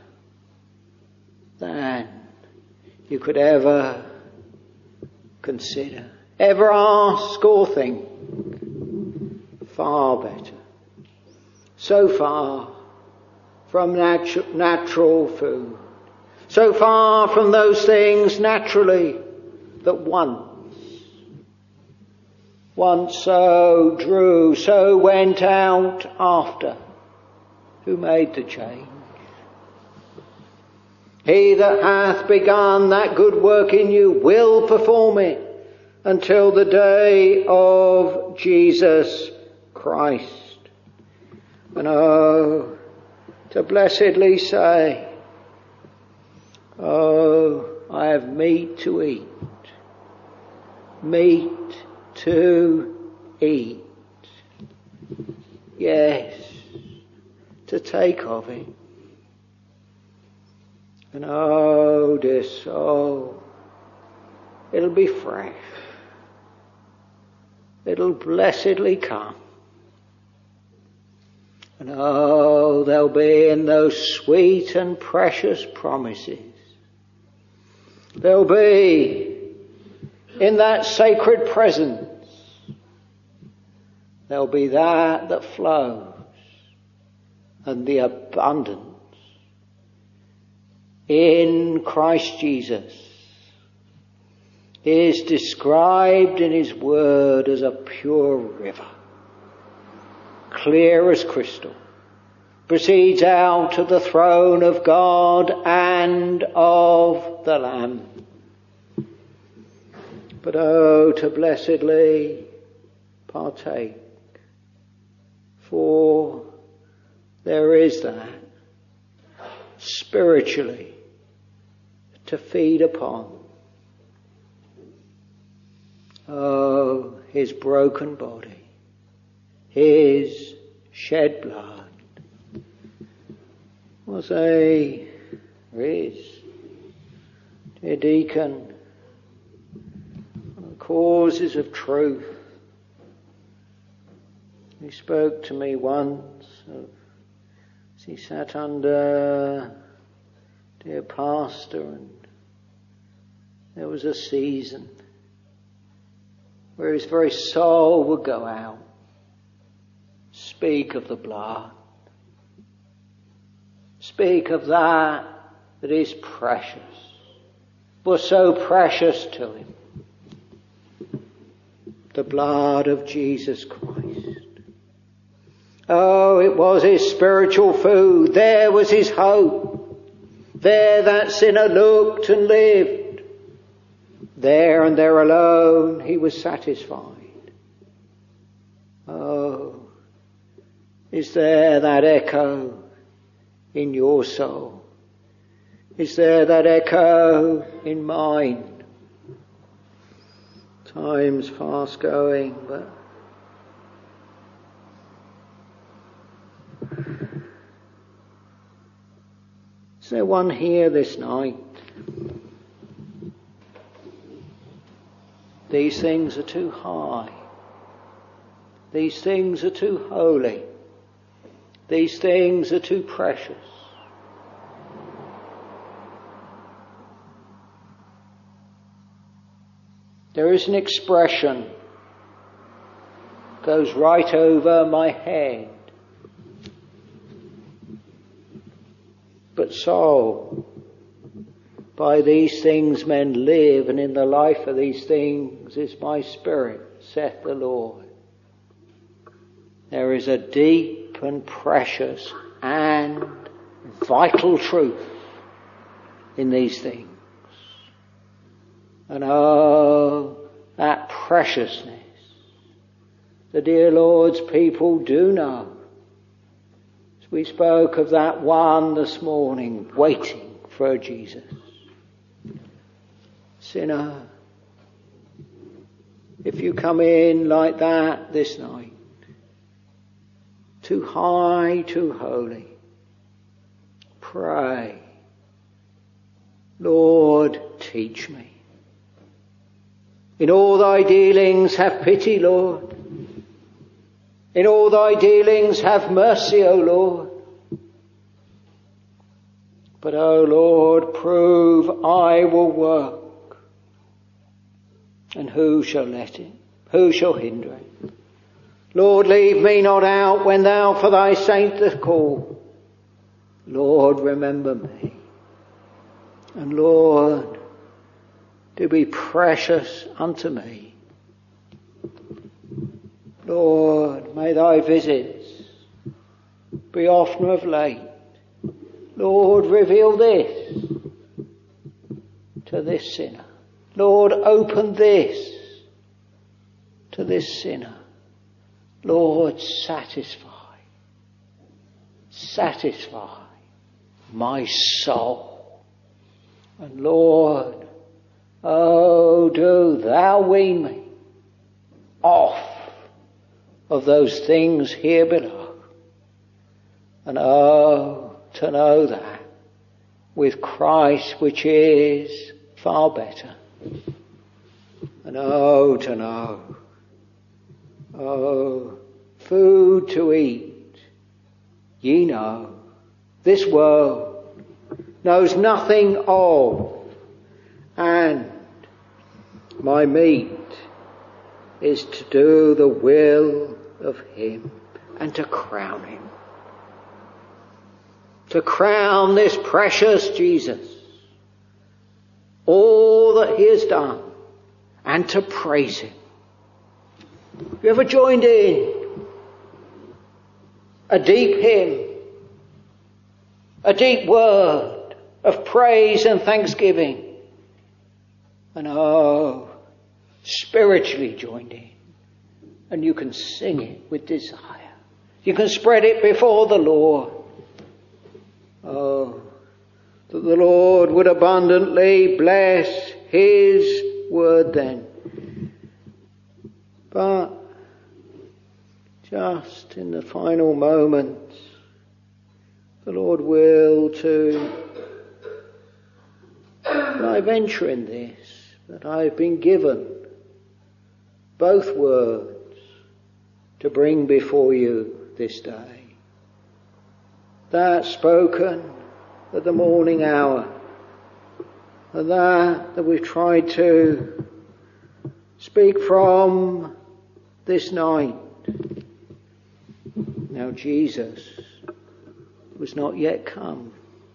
S2: than you could ever consider, ever ask or think. Far better. So far from natural food. So far from those things naturally that once so drew, so went out after. Who made the change? He that hath begun that good work in you will perform it until the day of Jesus Christ. And oh, to blessedly say, oh, I have meat to eat. Meat to eat. Yes, to take of it. And oh, dear soul, it'll be fresh. It'll blessedly come. And oh, there'll be in those sweet and precious promises. There'll be in that sacred presence. There'll be that flows and the abundance in Christ Jesus is described in his word as a pure river, clear as crystal, proceeds out of the throne of God and of the Lamb. But oh, to blessedly partake, for there is that spiritually to feed upon. Oh, his broken body, his shed blood was a deacon on the causes of truth. He spoke to me once as he sat under dear pastor, and there was a season where his very soul would go out, speak of the blood, speak of that is precious, was so precious to him, the blood of Jesus Christ. Oh, it was his spiritual food. There was his hope. There that sinner looked and lived. There and there alone he was satisfied. Oh, is there that echo in your soul? Is there that echo in mine? Time's fast going, but is there one here this night? These things are too high. These things are too holy. These things are too precious. There is an expression goes right over my head. But so, by these things men live, and in the life of these things is my spirit, saith the Lord. There is a deep and precious and vital truth in these things. And oh, that preciousness the dear Lord's people do know. As we spoke of that one this morning, waiting for Jesus. Sinner, if you come in like that this night, too high, too holy, pray, Lord, teach me. In all thy dealings have pity, Lord. In all thy dealings have mercy, O Lord. But, O Lord, prove I will work. And who shall let it? Who shall hinder it? Lord, leave me not out when thou for thy saint dost call. Lord, remember me. And Lord, do be precious unto me. Lord, may thy visits be often of late. Lord, reveal this to this sinner. Lord, open this to this sinner. Lord, satisfy my soul. And Lord, oh, do thou wean me off of those things here below. And oh, to know that with Christ, which is far better. And oh, to know, oh, food to eat, ye know, this world knows nothing of, and my meat is to do the will of him and to crown him. To crown this precious Jesus, all that he has done, and to praise him. Have you ever joined in a deep hymn, a deep word of praise and thanksgiving, and oh, spiritually joined in, and you can sing it with desire. You can spread it before the Lord. Oh, that the Lord would abundantly bless his word then. But just in the final moments, the Lord will to, and I venture in this, that I've been given both words to bring before you this day. That spoken at the morning hour, and that we've tried to speak from this night. Now Jesus was not yet come.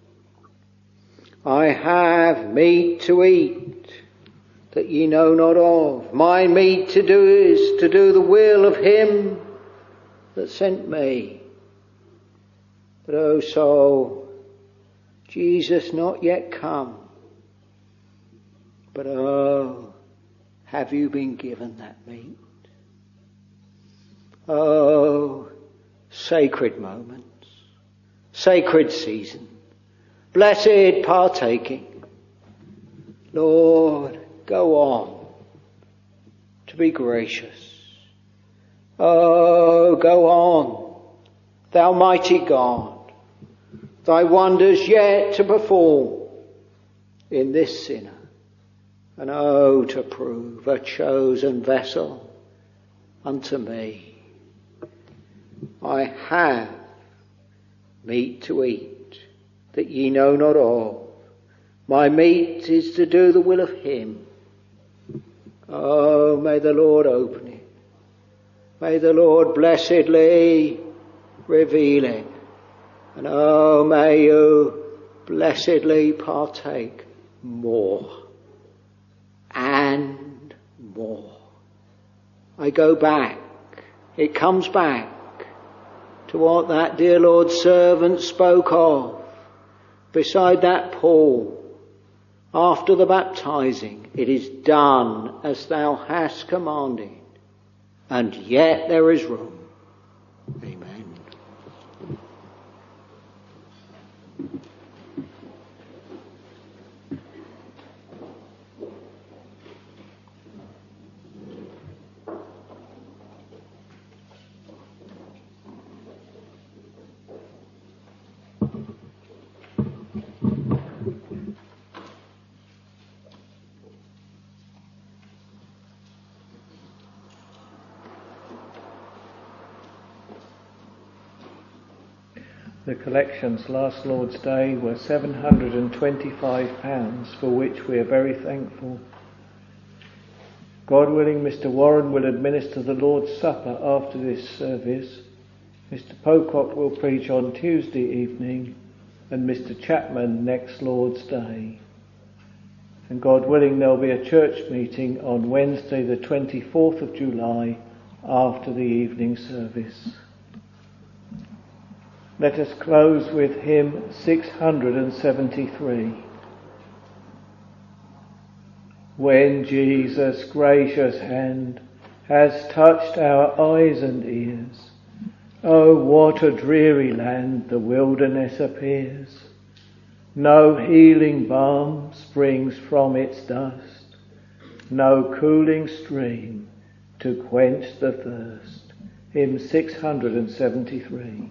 S2: I have meat to eat that ye know not of. My meat to do is to do the will of him that sent me. But oh soul, Jesus not yet come. But oh, have you been given that meat? Oh, sacred moments, sacred season, blessed partaking. Lord, go on to be gracious. Oh, go on, thou mighty God, thy wonders yet to perform in this sinner. And oh, to prove a chosen vessel unto me. I have meat to eat that ye know not of. My meat is to do the will of him. Oh, may the Lord open it. May the Lord blessedly reveal it. And oh, may you blessedly partake more and more. I go back. It comes back to what that dear Lord's servant spoke of beside that pool after the baptizing. It is done as thou hast commanded, and yet there is room. Amen.
S1: The collections last Lord's Day were £725, for which we are very thankful. God willing, Mr. Warren will administer the Lord's Supper after this service. Mr. Pocock will preach on Tuesday evening, and Mr. Chapman next Lord's Day. And God willing, there'll be a church meeting on Wednesday the 24th of July after the evening service. Let us close with hymn 673. When Jesus' gracious hand has touched our eyes and ears, oh, what a dreary land the wilderness appears. No healing balm springs from its dust, no cooling stream to quench the thirst. Hymn 673.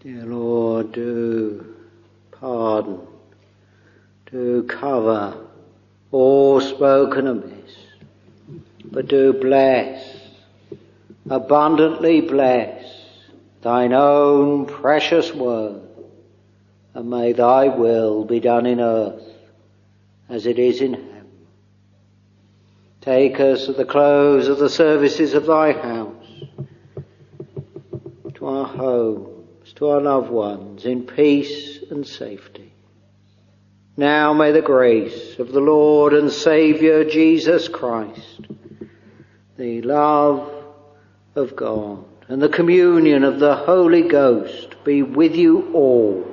S2: Dear Lord, do pardon, do cover all spoken amiss, but do bless, abundantly bless thine own precious word, and may thy will be done in earth as it is in heaven. Take us at the close of the services of thy house to our homes, to our loved ones, in peace and safety. Now may the grace of the Lord and Saviour Jesus Christ, the love of God, and the communion of the Holy Ghost be with you all,